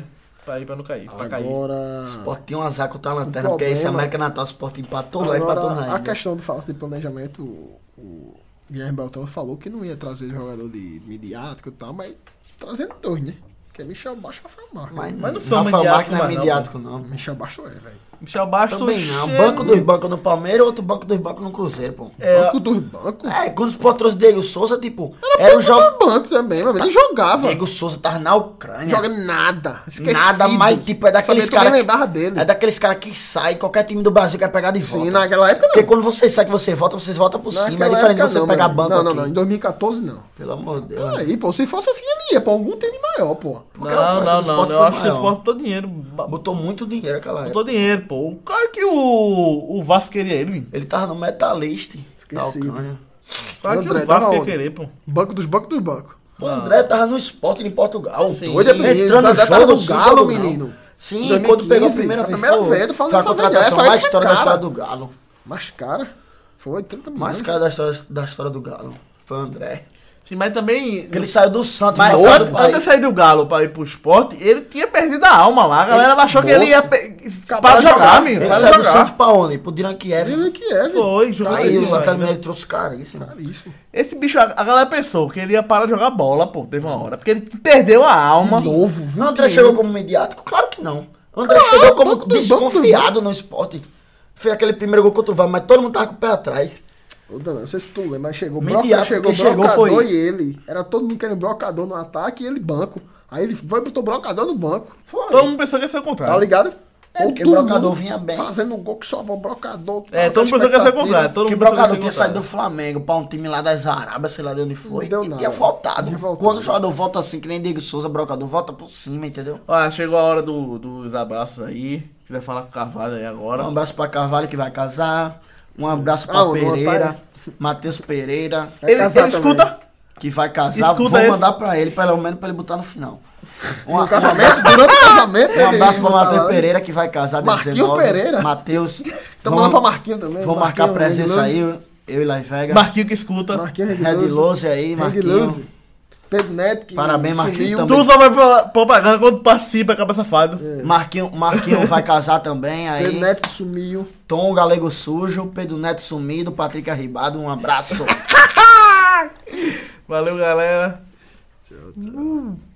Pra ir pra não cair, pra cair. Agora. O Sport tinha um azar contra a Lanterna, O porque esse problema- América Natal, o Sport empatou lá e empatou Agora, na a ilha. questão do falso de planejamento, o, o Guilherme Beltrão falou que não ia trazer jogador de midiático e tal, mas trazendo dois, né? Que é Michel Baixo e Rafael Marques. Mas, Mas não são Rafael Marques não é midiáticos, midiático, não. Michel Baixo é, velho. Michel Bastos. Também não. chega- Banco dos bancos no Palmeiras, outro banco dos bancos no Cruzeiro, pô. É, Banco dos bancos. É, quando o Sport trouxe Diego Souza, tipo, era o Banco jogo. do banco também, mas ele jogava. Diego Souza tava na Ucrânia. Joga nada. Esquecido. Nada mais, tipo, é daqueles Sabia, tu nem caras. lembrava dele. É daqueles caras que sai, qualquer time do Brasil quer pegar de volta. Sim, naquela época Porque não. quando você sai que você volta, vocês voltam por cima. É Naquela diferente de época você não, pegar meu banco amigo. Não, aqui. não, não. Em dois mil e catorze não. Pelo amor de Deus. Aí, pô, se fosse assim, ele ia pra algum time maior, pô. Porque Não, o não, Sport não. foi Eu acho que o maior. Sport botou dinheiro. Botou muito dinheiro naquela época. Botou dinheiro, pô. Claro que o, o Vasco queria ele, viu? Ele tava no Metalist. Da Esquecido. Ucrânia. Claro que André, o Vasco tava ia onde? querer, pô. Banco dos bancos dos bancos. O André tava no Sport em Portugal. Sim. Doido, menino. Entrando no André tava jogo no sem Galo, jogo, não. menino. Sim, dois mil e quando pegou a quinze, primeira a vez. primeira foi, vez, tô falando foi a dessa vez, contratação essa aí mais que é história da cara. história do Galo. Mas, cara, foi trinta milhões. Mais cara da história, da história do Galo. Foi o André. Sim, mas também. Porque ele saiu do Santos. Mas mas antes, antes de sair do Galo pra ir pro esporte, ele tinha perdido a alma lá. A galera achou que ele ia Moço. pe... Capaz para de jogar, jogar. amigo. Ele Para saiu do jogar. Santos pra onde? Pro Diran Kiev. Dizem que é, viu? Foi, jogou Aí isso, o Santa velho. ele trouxe caríssimo. Caríssimo. Esse bicho, a a galera pensou que ele ia parar de jogar bola, pô. Teve uma hora. Porque ele perdeu a alma. Novo, O André chegou como mediático? Claro que não. O André Claro, chegou como banco do- desconfiado no esporte. Fez aquele primeiro gol contra o Vasco, mas todo mundo tava com o pé atrás. Ô, Dan, não sei se tu lembra, mas chegou Midiático, broca, chegou quem chegou brocador foi- e ele. Era todo mundo querendo brocador no ataque e ele banco. Aí ele foi e botou brocador no banco. Todo mundo pensou que ia ser o Tá contrário. ligado? É, porque Todo brocador mundo vinha bem. Fazendo um gol que só o brocador. É, todo mundo pensou que ia ser o contrário. Todo Que mundo pensou que ia Brocador ser tinha o saído do contrário. Flamengo pra um time lá das Arábias, sei lá de onde foi. Não deu e nada. tinha voltado. Tinha voltado. Quando o jogador volta assim, que nem Diego Souza, Brocador volta por cima, entendeu? Ó, chegou a hora do- dos abraços aí. Se quiser falar com o Carvalho aí agora. Um abraço pra Carvalho que vai casar. Um abraço pra Ah, o Pereira. pai. Matheus Pereira, Vai Ele, casar ele também. escuta? que vai casar. Escuta Vou esse. mandar pra ele, pelo menos pra ele botar no final. Um, No casamento, durante o casamento. um abraço pra ele- Matheus ele- Pereira que vai casar dia Marquinho dezenove. Pereira? Matheus. Tá Vamos- mandando pra Marquinho também. Vou marcar Marquinho, presença Red aí, Lose. eu e Las Vegas. Marquinho que escuta. Marquinho, Red Red Lose. Lose aí, Red Marquinho. Lose. Pedro Neto, que Parabéns, Marquinho, sumiu. também. Tu só vai pra propaganda quando participa, acaba safado. Marquinho, Marquinho vai casar também aí. Pedro Neto que sumiu. Tom Galego Sujo, Pedro Neto sumido, Patrick Arribado, um abraço. Valeu, galera. Tchau, tchau.